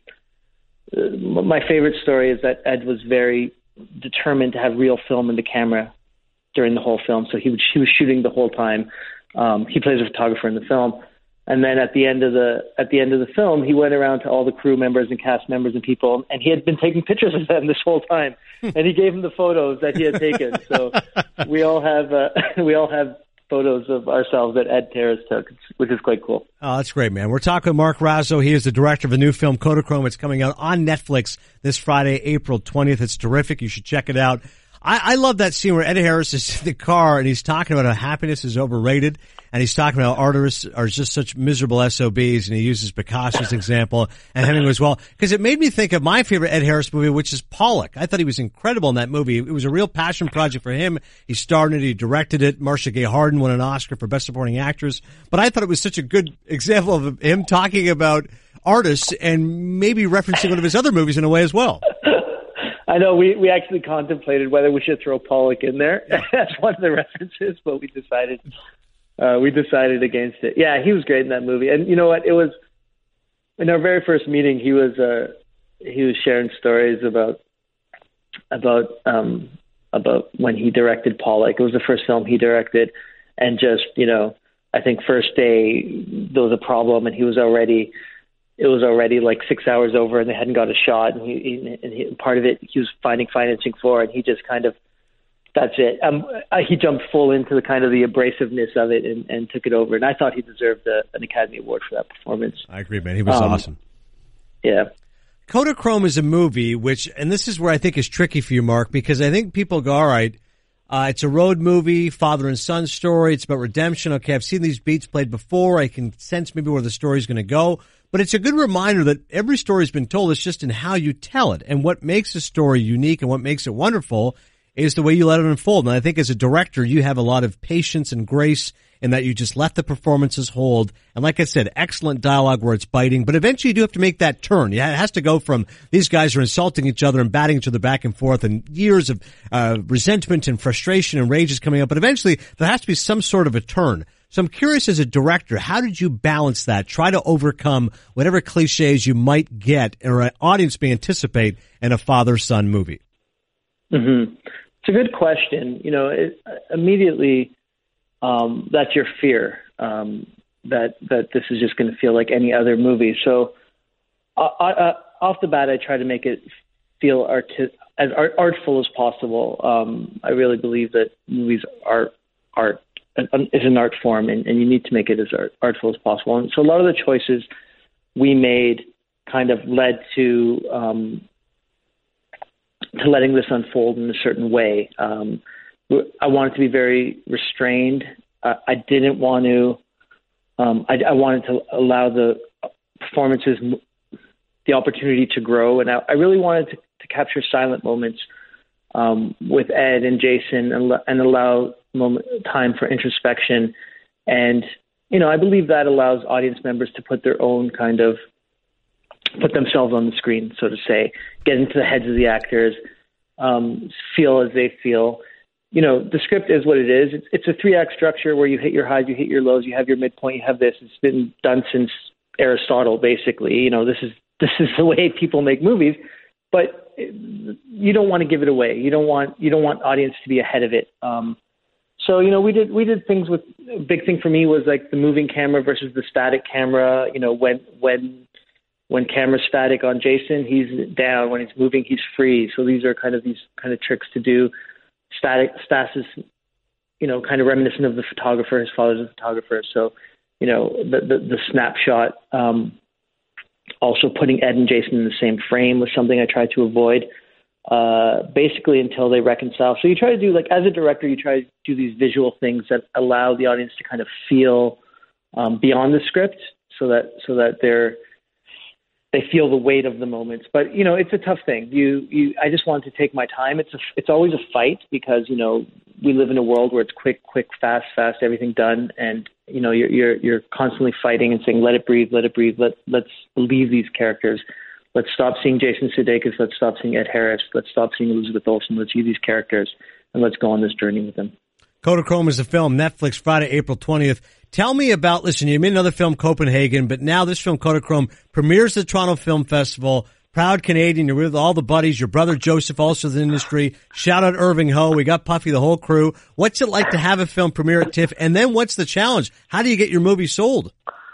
my favorite story is that Ed was very determined to have real film in the camera during the whole film. So he, would, he was shooting the whole time. Um, he plays a photographer in the film. And then at the end of the at the end of the film, he went around to all the crew members and cast members and people, and he had been taking pictures of them this whole time, and he gave them the photos that he had taken. So we all have uh, we all have photos of ourselves that Ed Harris took, which is quite cool. Oh, that's great, man. We're talking with Mark Razzo. He is the director of a new film, Kodachrome. It's coming out on Netflix this Friday, April twentieth. It's terrific. You should check it out. I, I love that scene where Ed Harris is in the car and he's talking about how happiness is overrated, and he's talking about how artists are just such miserable S O Bs, and he uses Picasso's example and Hemingway as well, because it made me think of my favorite Ed Harris movie, which is Pollock. I thought he was incredible in that movie. It was a real passion project for him. He starred in it, he directed it. Marcia Gay Harden won an Oscar for Best Supporting Actress, but I thought it was such a good example of him talking about artists and maybe referencing one of his other movies in a way as well. I know we, we actually contemplated whether we should throw Pollock in there as one of the references, but we decided uh, we decided against it. Yeah, he was great in that movie, and you know what? It was in our very first meeting. He was uh, he was sharing stories about about um, about when he directed Pollock. It was the first film he directed, and just you know, I think first day there was a problem, and he was already. It was already like six hours over, and they hadn't got a shot. And, he, he, and he, part of it, he was finding financing for, and he just kind of, that's it. Um, he jumped full into the kind of the abrasiveness of it and, and took it over. And I thought he deserved a, an Academy Award for that performance. I agree, man. He was um, awesome. Yeah. Kodachrome is a movie which, and this is where I think is tricky for you, Mark, because I think people go, all right, uh, it's a road movie, father and son story. It's about redemption. Okay, I've seen these beats played before. I can sense maybe where the story's going to go. But it's a good reminder that every story's been told. It's just in how you tell it. And what makes a story unique and what makes it wonderful is the way you let it unfold. And I think as a director, you have a lot of patience and grace and that you just let the performances hold. And like I said, excellent dialogue where it's biting, but eventually you do have to make that turn. Yeah, it has to go from these guys are insulting each other and batting each other back and forth, and years of uh, resentment and frustration and rage is coming up. But eventually there has to be some sort of a turn. So I'm curious, as a director, how did you balance that? Try to overcome whatever cliches you might get or an audience may anticipate in a father-son movie. Mm-hmm. It's a good question. You know, it, immediately um, that's your fear, um, that that this is just going to feel like any other movie. So uh, uh, off the bat, I try to make it feel arti- as art- artful as possible. Um, I really believe that movies are art. Is an art form, and, and you need to make it as art, artful as possible. And so a lot of the choices we made kind of led to um, to letting this unfold in a certain way. Um, I wanted to be very restrained. Uh, I didn't want to. Um, I, I wanted to allow the performances the opportunity to grow, and I, I really wanted to, to capture silent moments um, with Ed and Jason, and, and allow moment time for introspection. And you know, I believe that allows audience members to put their own kind of put themselves on the screen, so to say, get into the heads of the actors, um, feel as they feel. You know, the script is what it is. It's, it's a three act structure where you hit your highs, you hit your lows, you have your midpoint, you have this. It's been done since Aristotle, basically. You know, this is this is the way people make movies, but you don't want to give it away. You don't want you don't want audience to be ahead of it. Um, So, you know, we did we did things with a big thing for me was like the moving camera versus the static camera. You know, when when when camera's static on Jason, he's down. When he's moving, he's free. So these are kind of these kind of tricks to do. Static Stas is, you know, kind of reminiscent of the photographer. His father's a photographer. So, you know, the the, the snapshot. Um, also putting Ed and Jason in the same frame was something I tried to avoid. Uh, basically until they reconcile. So you try to do, like, as a director, you try to do these visual things that allow the audience to kind of feel um, beyond the script, so that so that they're they feel the weight of the moments. But you know, it's a tough thing. You you I just wanted to take my time. It's a it's always a fight because you know we live in a world where it's quick, quick, fast, fast, everything done, and you know you're you're you're constantly fighting and saying, let it breathe, let it breathe, let let's leave these characters. Let's stop seeing Jason Sudeikis. Let's stop seeing Ed Harris. Let's stop seeing Elizabeth Olsen. Let's see these characters, and let's go on this journey with them. Kodachrome is a film, Netflix, Friday, April twentieth. Tell me about, listen, you made another film, Copenhagen, but now this film, Kodachrome, premieres at the Toronto Film Festival. Proud Canadian. You're with all the buddies. Your brother Joseph, also in the industry. Shout out Irving Ho. We got Puffy, the whole crew. What's it like to have a film premiere at TIFF? And then what's the challenge? How do you get your movie sold?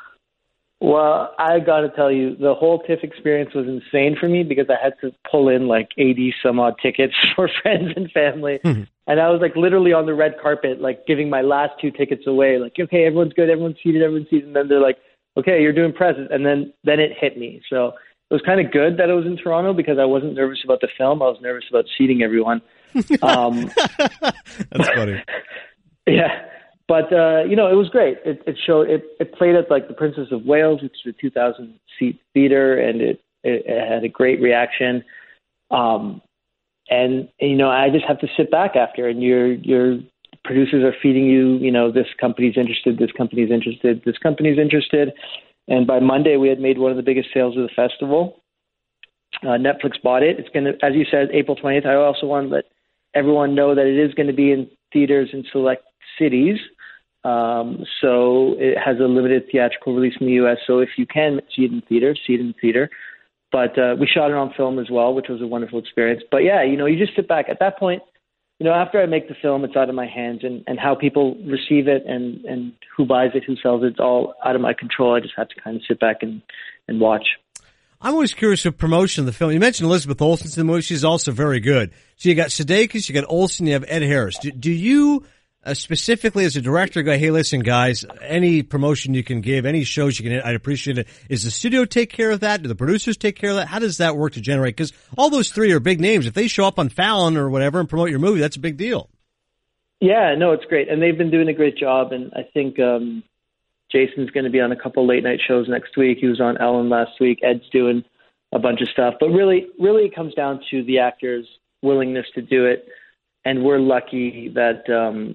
Well, I got to tell you, the whole TIFF experience was insane for me because I had to pull in like eighty some odd tickets for friends and family. Mm-hmm. And I was like literally on the red carpet, like giving my last two tickets away. Like, okay, everyone's good. Everyone's seated. Everyone's seated. And then they're like, okay, you're doing presents. And then, then it hit me. So it was kind of good that it was in Toronto because I wasn't nervous about the film. I was nervous about seating everyone. Um, That's funny. Yeah. But, uh, you know, it was great. It, it showed, it, it played at like the Princess of Wales, which is a two thousand seat theater, and it, it, it had a great reaction. Um, and, you know, I just have to sit back after, and your, your producers are feeding you, you know, this company's interested, this company's interested, this company's interested. And by Monday, we had made one of the biggest sales of the festival. Uh, Netflix bought it. It's going to, as you said, April twentieth. I also want to let everyone know that it is going to be in theaters in select cities. Um, so it has a limited theatrical release in the U S. So if you can see it in theater, see it in theater. But uh, we shot it on film as well, which was a wonderful experience. But yeah, you know, you just sit back. At that point, you know, after I make the film, it's out of my hands, and, and how people receive it and, and who buys it, who sells it, it's all out of my control. I just have to kind of sit back and, and watch. I'm always curious of promotion of the film. You mentioned Elizabeth Olsen's in the movie. She's also very good. So you got Sudeikis, you got Olsen, you have Ed Harris. Do, do you uh, specifically as a director go, hey, listen, guys, any promotion you can give, any shows you can hit, I'd appreciate it. Is the studio take care of that? Do the producers take care of that? How does that work to generate? Because all those three are big names. If they show up on Fallon or whatever and promote your movie, that's a big deal. Yeah, no, it's great. And they've been doing a great job. And I think um, Jason's going to be on a couple late night shows next week. He was on Ellen last week. Ed's doing a bunch of stuff. But really, really it comes down to the actors' willingness to do it. And we're lucky that, um,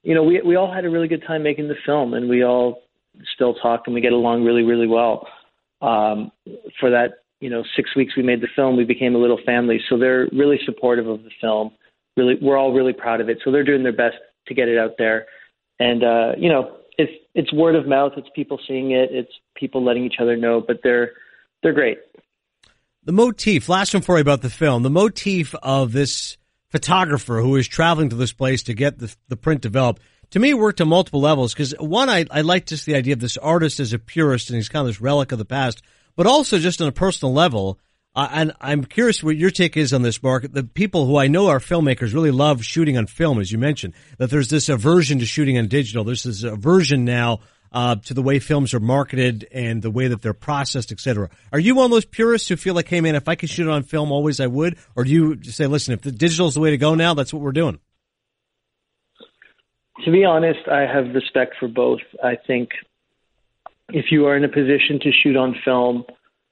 you know, we we all had a really good time making the film, and we all still talk and we get along really, really well. Um, for that, you know, six weeks we made the film, we became a little family. So they're really supportive of the film. Really, we're all really proud of it. So they're doing their best to get it out there. And, uh, you know, it's, it's word of mouth. It's people seeing it. It's people letting each other know, but they're, they're great. The motif, last one for you about the film, the motif of this photographer who is traveling to this place to get the, the print developed, to me, worked on multiple levels. Because one, I, I like just the idea of this artist as a purist, and he's kind of this relic of the past, but also just on a personal level. Uh, and I'm curious what your take is on this, Mark. The people who I know are filmmakers really love shooting on film, as you mentioned, that there's this aversion to shooting on digital. There's this aversion now uh, to the way films are marketed and the way that they're processed, et cetera. Are you one of those purists who feel like, hey, man, if I could shoot it on film, always I would? Or do you say, listen, if the digital is the way to go now, that's what we're doing? To be honest, I have respect for both. I think if you are in a position to shoot on film,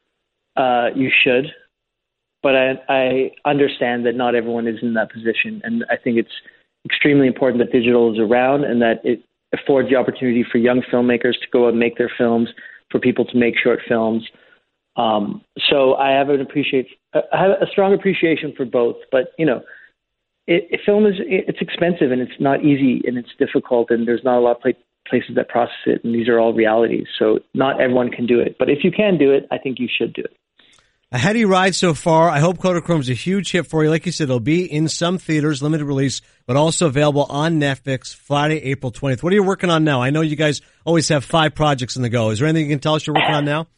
uh, you should. But I, I understand that not everyone is in that position. And I think it's extremely important that digital is around and that it affords the opportunity for young filmmakers to go and make their films, for people to make short films. Um, so I have an appreciate, I have a strong appreciation for both. But, you know, It, it, film is it's expensive and it's not easy and it's difficult and there's not a lot of pla- places that process it, and these are all realities. So not everyone can do it, but if you can do it, I think you should do it. How do you ride so far? I hope Kodachrome's a huge hit for you. Like you said, it'll be in some theaters, limited release, but also available on Netflix Friday, April twentieth. What are you working on now? I know you guys always have five projects in the go. Is there anything you can tell us you're working on now?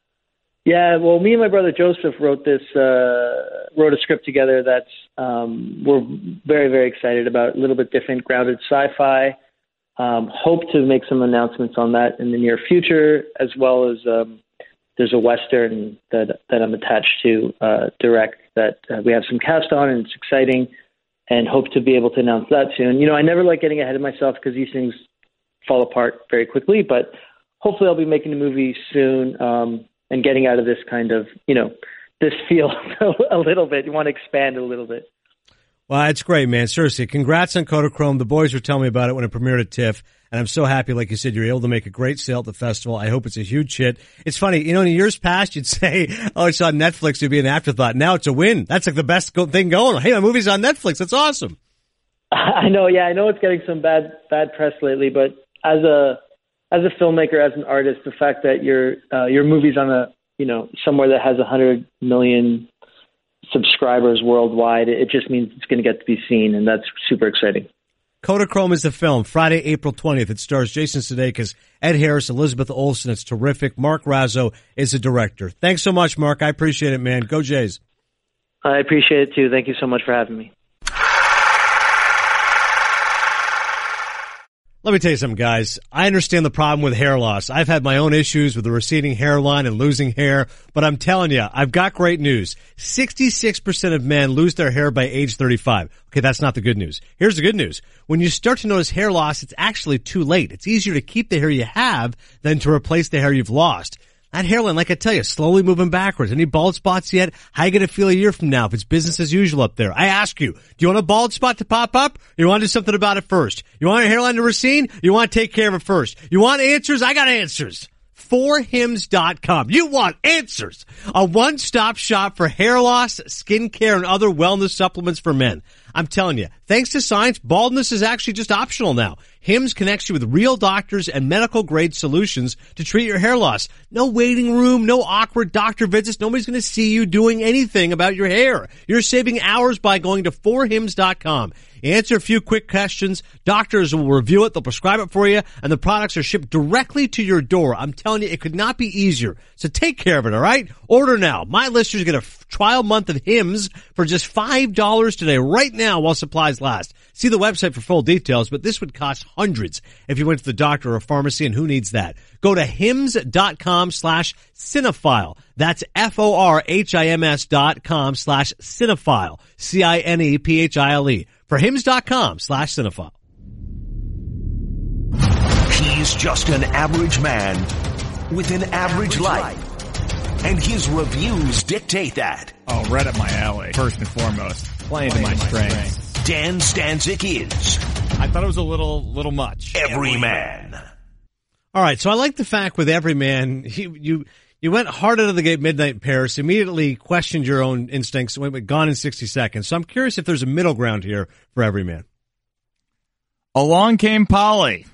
Yeah, well, me and my brother Joseph wrote this, uh, wrote a script together that's um, we're very, very excited about. A little bit different, grounded sci-fi. Um, hope to make some announcements on that in the near future, as well as um, there's a Western that that I'm attached to uh, direct that uh, we have some cast on, and it's exciting, and hope to be able to announce that soon. You know, I never like getting ahead of myself because these things fall apart very quickly, but hopefully I'll be making a movie soon. Um, and getting out of this kind of, you know, this field a little bit. You want to expand a little bit. Well, it's great, man. Seriously, congrats on Kodachrome. The boys were telling me about it when it premiered at TIFF, and I'm so happy, like you said, you're able to make a great sale at the festival. I hope it's a huge hit. It's funny, you know, in years past, you'd say, oh, it's on Netflix, it'd be an afterthought. Now it's a win. That's like the best go- thing going. Hey, my movie's on Netflix. That's awesome. I know, yeah, I know it's getting some bad bad press lately, but as a as a filmmaker, as an artist, the fact that your uh, your movie's on a, you know, somewhere that has one hundred million subscribers worldwide, it just means it's going to get to be seen, and that's super exciting. Kodachrome is the film, Friday, April twentieth. It stars Jason Sudeikis, Ed Harris, Elizabeth Olsen. It's terrific. Mark Razzo is the director. Thanks so much, Mark. I appreciate it, man. Go Jays. I appreciate it, too. Thank you so much for having me. Let me tell you something, guys. I understand the problem with hair loss. I've had my own issues with the receding hairline and losing hair, but I'm telling you, I've got great news. sixty-six percent of men lose their hair by age thirty-five. Okay, that's not the good news. Here's the good news. When you start to notice hair loss, it's actually too late. It's easier to keep the hair you have than to replace the hair you've lost. That hairline, like I tell you, slowly moving backwards. Any bald spots yet? How you going to feel a year from now if it's business as usual up there? I ask you, do you want a bald spot to pop up? Or you want to do something about it first? You want your hairline to recede? You want to take care of it first? You want answers? I got answers. for hims dot com. You want answers. A one-stop shop for hair loss, skincare, and other wellness supplements for men. I'm telling you, thanks to science, baldness is actually just optional now. Hims connects you with real doctors and medical-grade solutions to treat your hair loss. No waiting room, no awkward doctor visits. Nobody's going to see you doing anything about your hair. You're saving hours by going to for hims dot com. You answer a few quick questions. Doctors will review it. They'll prescribe it for you, and the products are shipped directly to your door. I'm telling you, it could not be easier. So take care of it, all right? Order now. My listeners get a f- trial month of Hims for just five dollars today, right now, while supplies last. See the website for full details, but this would cost hundreds if you went to the doctor or a pharmacy, and who needs that? Go to hims dot com slash cinephile. That's F O R H I M S dot com slash cinephile. C I N E P H I L E. For hims dot com slash cinephile. He's just an average man with an average life. And his reviews dictate that. Oh, right up my alley. First and foremost, playing to my strengths. Dan Stanzik is I thought it was a little little much. Everyman. All right, so I like the fact with Everyman, you you you went hard out of the gate, Midnight in Paris, immediately questioned your own instincts, went with Gone in sixty seconds. So I'm curious if there's a middle ground here for Everyman. Along Came Polly,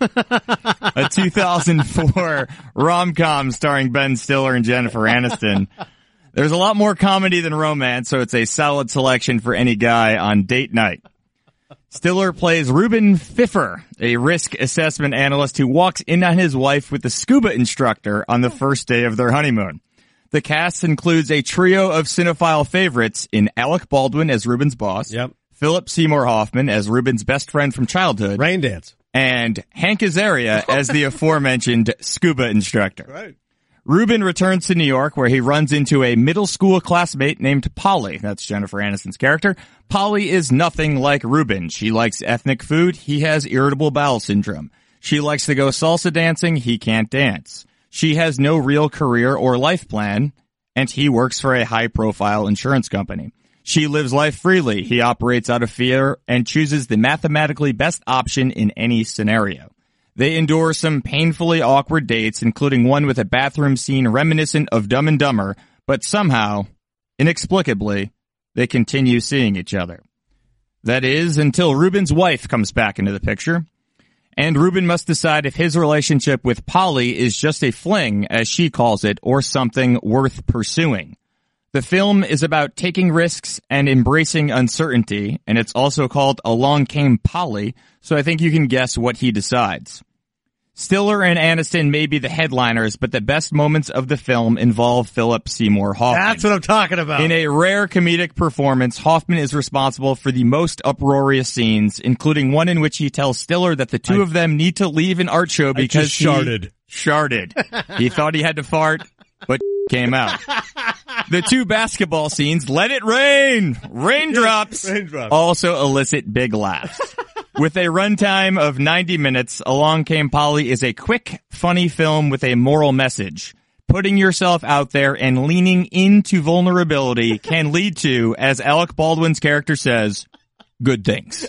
a two thousand four rom-com starring Ben Stiller and Jennifer Aniston. There's a lot more comedy than romance, so it's a solid selection for any guy on date night. Stiller plays Ruben Pfiffer, a risk assessment analyst who walks in on his wife with a scuba instructor on the first day of their honeymoon. The cast includes a trio of cinephile favorites in Alec Baldwin as Ruben's boss. Yep. Philip Seymour Hoffman as Ruben's best friend from childhood. Rain Dance. And Hank Azaria as the aforementioned scuba instructor. Right. Ruben returns to New York where he runs into a middle school classmate named Polly. That's Jennifer Aniston's character. Polly is nothing like Ruben. She likes ethnic food. He has irritable bowel syndrome. She likes to go salsa dancing. He can't dance. She has no real career or life plan, and he works for a high-profile insurance company. She lives life freely. He operates out of fear and chooses the mathematically best option in any scenario. They endure some painfully awkward dates, including one with a bathroom scene reminiscent of Dumb and Dumber, but somehow, inexplicably, they continue seeing each other. That is, until Ruben's wife comes back into the picture, and Ruben must decide if his relationship with Polly is just a fling, as she calls it, or something worth pursuing. The film is about taking risks and embracing uncertainty, and it's also called Along Came Polly, so I think you can guess what he decides. Stiller and Aniston may be the headliners, but the best moments of the film involve Philip Seymour Hoffman. That's what I'm talking about. In a rare comedic performance, Hoffman is responsible for the most uproarious scenes, including one in which he tells Stiller that the two I, of them need to leave an art show because I just sharted. he sharted. He thought he had to fart, but came out. The two basketball scenes, Let It Rain, Raindrops, Raindrops, also elicit big laughs. With a runtime of ninety minutes, Along Came Polly is a quick, funny film with a moral message. Putting yourself out there and leaning into vulnerability can lead to, as Alec Baldwin's character says, good things.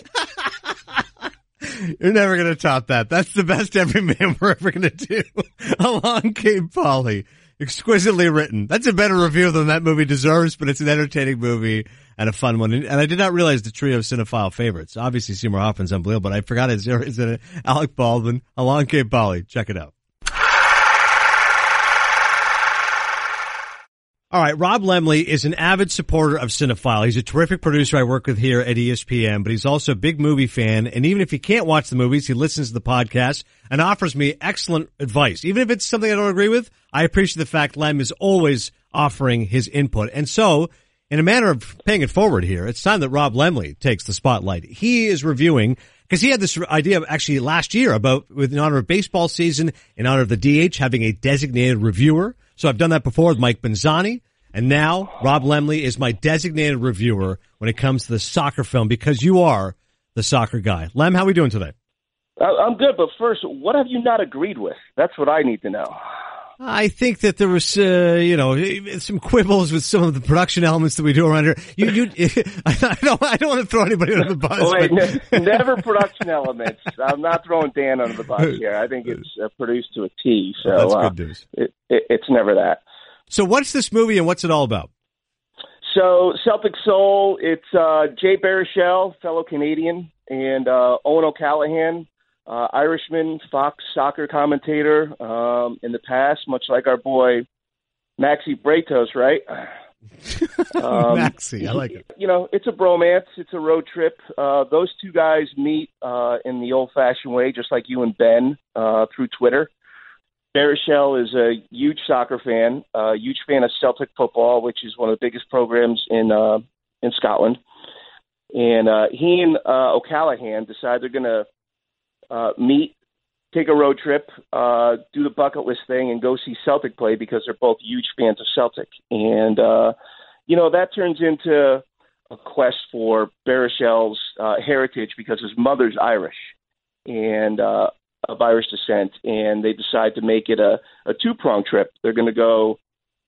You're never going to top that. That's the best Everyman we're ever going to do. Along Came Polly. Exquisitely written. That's a better review than that movie deserves, but it's an entertaining movie and a fun one. And I did not realize the trio of cinephile favorites. Obviously, Seymour Hoffman's unbelievable, but I forgot it's, it's an Alec Baldwin. Along Came Polly. Check it out. All right, Rob Lemley is an avid supporter of Cinephile. He's a terrific producer I work with here at E S P N, but he's also a big movie fan. And even if he can't watch the movies, he listens to the podcast and offers me excellent advice. Even if it's something I don't agree with, I appreciate the fact Lem is always offering his input. And so, in a manner of paying it forward here, it's time that Rob Lemley takes the spotlight. He is reviewing, because he had this idea actually last year about, with in honor of baseball season, in honor of the D H, having a designated reviewer. So I've done that before with Mike Benzani. And now Rob Lemley is my designated reviewer when it comes to the soccer film, because you are the soccer guy. Lem, how are we doing today? I'm good, but first, what have you not agreed with? That's what I need to know. I think that there was, uh, you know, some quibbles with some of the production elements that we do around here. You, you, I don't, I don't want to throw anybody under the bus. Oh, wait, but... ne- never production elements. I'm not throwing Dan under the bus here. I think it's uh, produced to a T. So that's uh, good news. It, it, it's never that. So what's this movie and what's it all about? So Celtic Soul, it's uh, Jay Baruchel, fellow Canadian, and uh, Owen O'Callaghan, uh, Irishman, Fox soccer commentator um, in the past, much like our boy Maxi Bretos, right? um, Maxi, I like it. You know, it's a bromance. It's a road trip. Uh, those two guys meet uh, in the old-fashioned way, just like you and Ben, uh, through Twitter. Baruchel is a huge soccer fan, a uh, huge fan of Celtic football, which is one of the biggest programs in uh, in Scotland. And uh, he and uh, O'Callaghan decide they're going to uh, meet, take a road trip, uh, do the bucket list thing, and go see Celtic play because they're both huge fans of Celtic. And, uh, you know, that turns into a quest for Baruchel's uh, heritage because his mother's Irish. And uh of Irish descent, and they decide to make it a, a two-pronged trip. They're going to go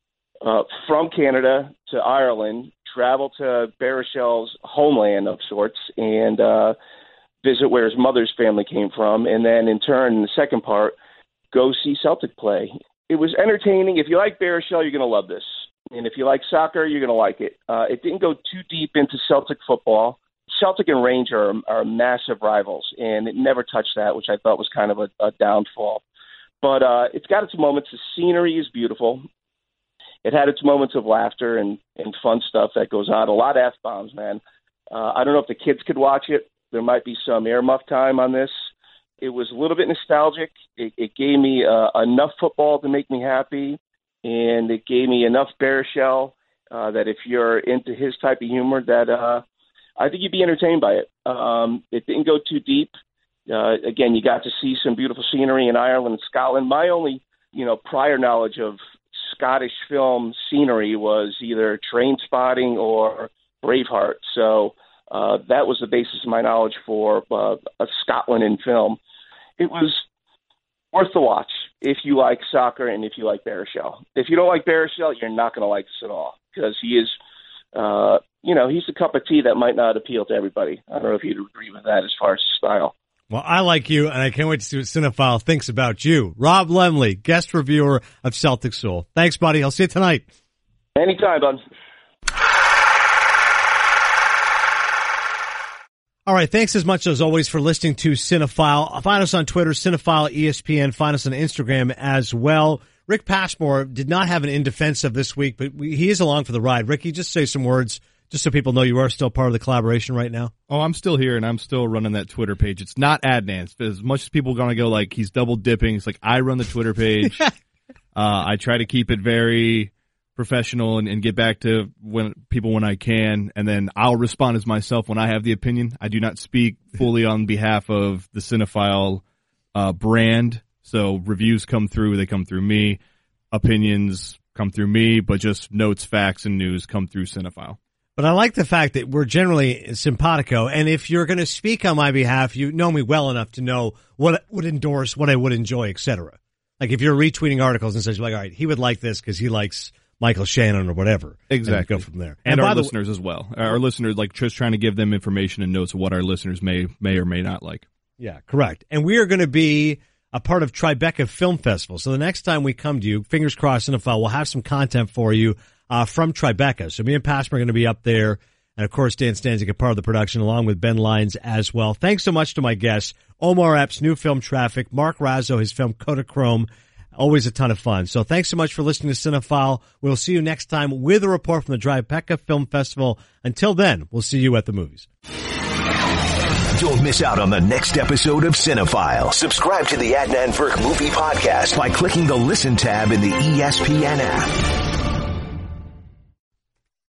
uh, from Canada to Ireland, travel to Baruchel's homeland of sorts, and uh, visit where his mother's family came from, and then in turn, in the second part, go see Celtic play. It was entertaining. If you like Baruchel, you're going to love this. And if you like soccer, you're going to like it. Uh, it didn't go too deep into Celtic football. Celtic and Rangers are, are massive rivals, and it never touched that, which I thought was kind of a, a downfall. But uh, it's got its moments. The scenery is beautiful. It had its moments of laughter and, and fun stuff that goes on. A lot of F-bombs, man. Uh, I don't know if the kids could watch it. There might be some earmuff time on this. It was a little bit nostalgic. It, it gave me uh, enough football to make me happy, and it gave me enough Baruchel uh, that if you're into his type of humor, that uh, I think you'd be entertained by it. Um, it didn't go too deep. Uh, again, you got to see some beautiful scenery in Ireland and Scotland. My only, you know, prior knowledge of Scottish film scenery was either Train Spotting or Braveheart. So uh, that was the basis of my knowledge for uh, Scotland in film. It was worth the watch if you like soccer and if you like Baruchel. If you don't like Baruchel, you're not going to like this at all, because he is, uh, you know, he's a cup of tea that might not appeal to everybody. I don't know if you'd agree with that as far as style. Well, I like you, and I can't wait to see what Cinephile thinks about you. Rob Lemley, guest reviewer of Celtic Soul. Thanks, buddy. I'll see you tonight. Anytime, bud. All right, thanks as much as always for listening to Cinephile. Find us on Twitter, Cinephile E S P N. Find us on Instagram as well. Rick Passmore did not have an in defense of this week, but we, he is along for the ride. Ricky, just say some words, just so people know you are still part of the collaboration right now. Oh, I'm still here, and I'm still running that Twitter page. It's not Adnan. As much as people are going to go like he's double dipping, it's like I run the Twitter page. uh, I try to keep it very professional and, and get back to when people when I can, and then I'll respond as myself when I have the opinion. I do not speak fully on behalf of the Cinephile uh, brand, so reviews come through, they come through me. Opinions come through me, but just notes, facts, and news come through Cinephile. But I like the fact that we're generally simpatico, and if you're going to speak on my behalf, you know me well enough to know what I would endorse, what I would enjoy, et cetera. Like if you're retweeting articles and says, like, all right, he would like this because he likes Michael Shannon or whatever. Exactly. And go from there. And, and our the listeners w- as well. Our listeners, like, just trying to give them information and notes of what our listeners may may or may not like. Yeah, correct. And we are going to be a part of Tribeca Film Festival. So the next time we come to you, fingers crossed, Cinephile, we'll have some content for you uh, from Tribeca. So me and Passmore are going to be up there. And, of course, Dan Stanzik, a part of the production, along with Ben Lyons as well. Thanks so much to my guests, Omar Epps, new film Traffic, Mark Razzo, his film Kodachrome. Always a ton of fun. So thanks so much for listening to Cinephile. We'll see you next time with a report from the Tribeca Film Festival. Until then, we'll see you at the movies. Don't miss out on the next episode of Cinephile. Subscribe to the Adnan Virk Movie Podcast by clicking the Listen tab in the E S P N app.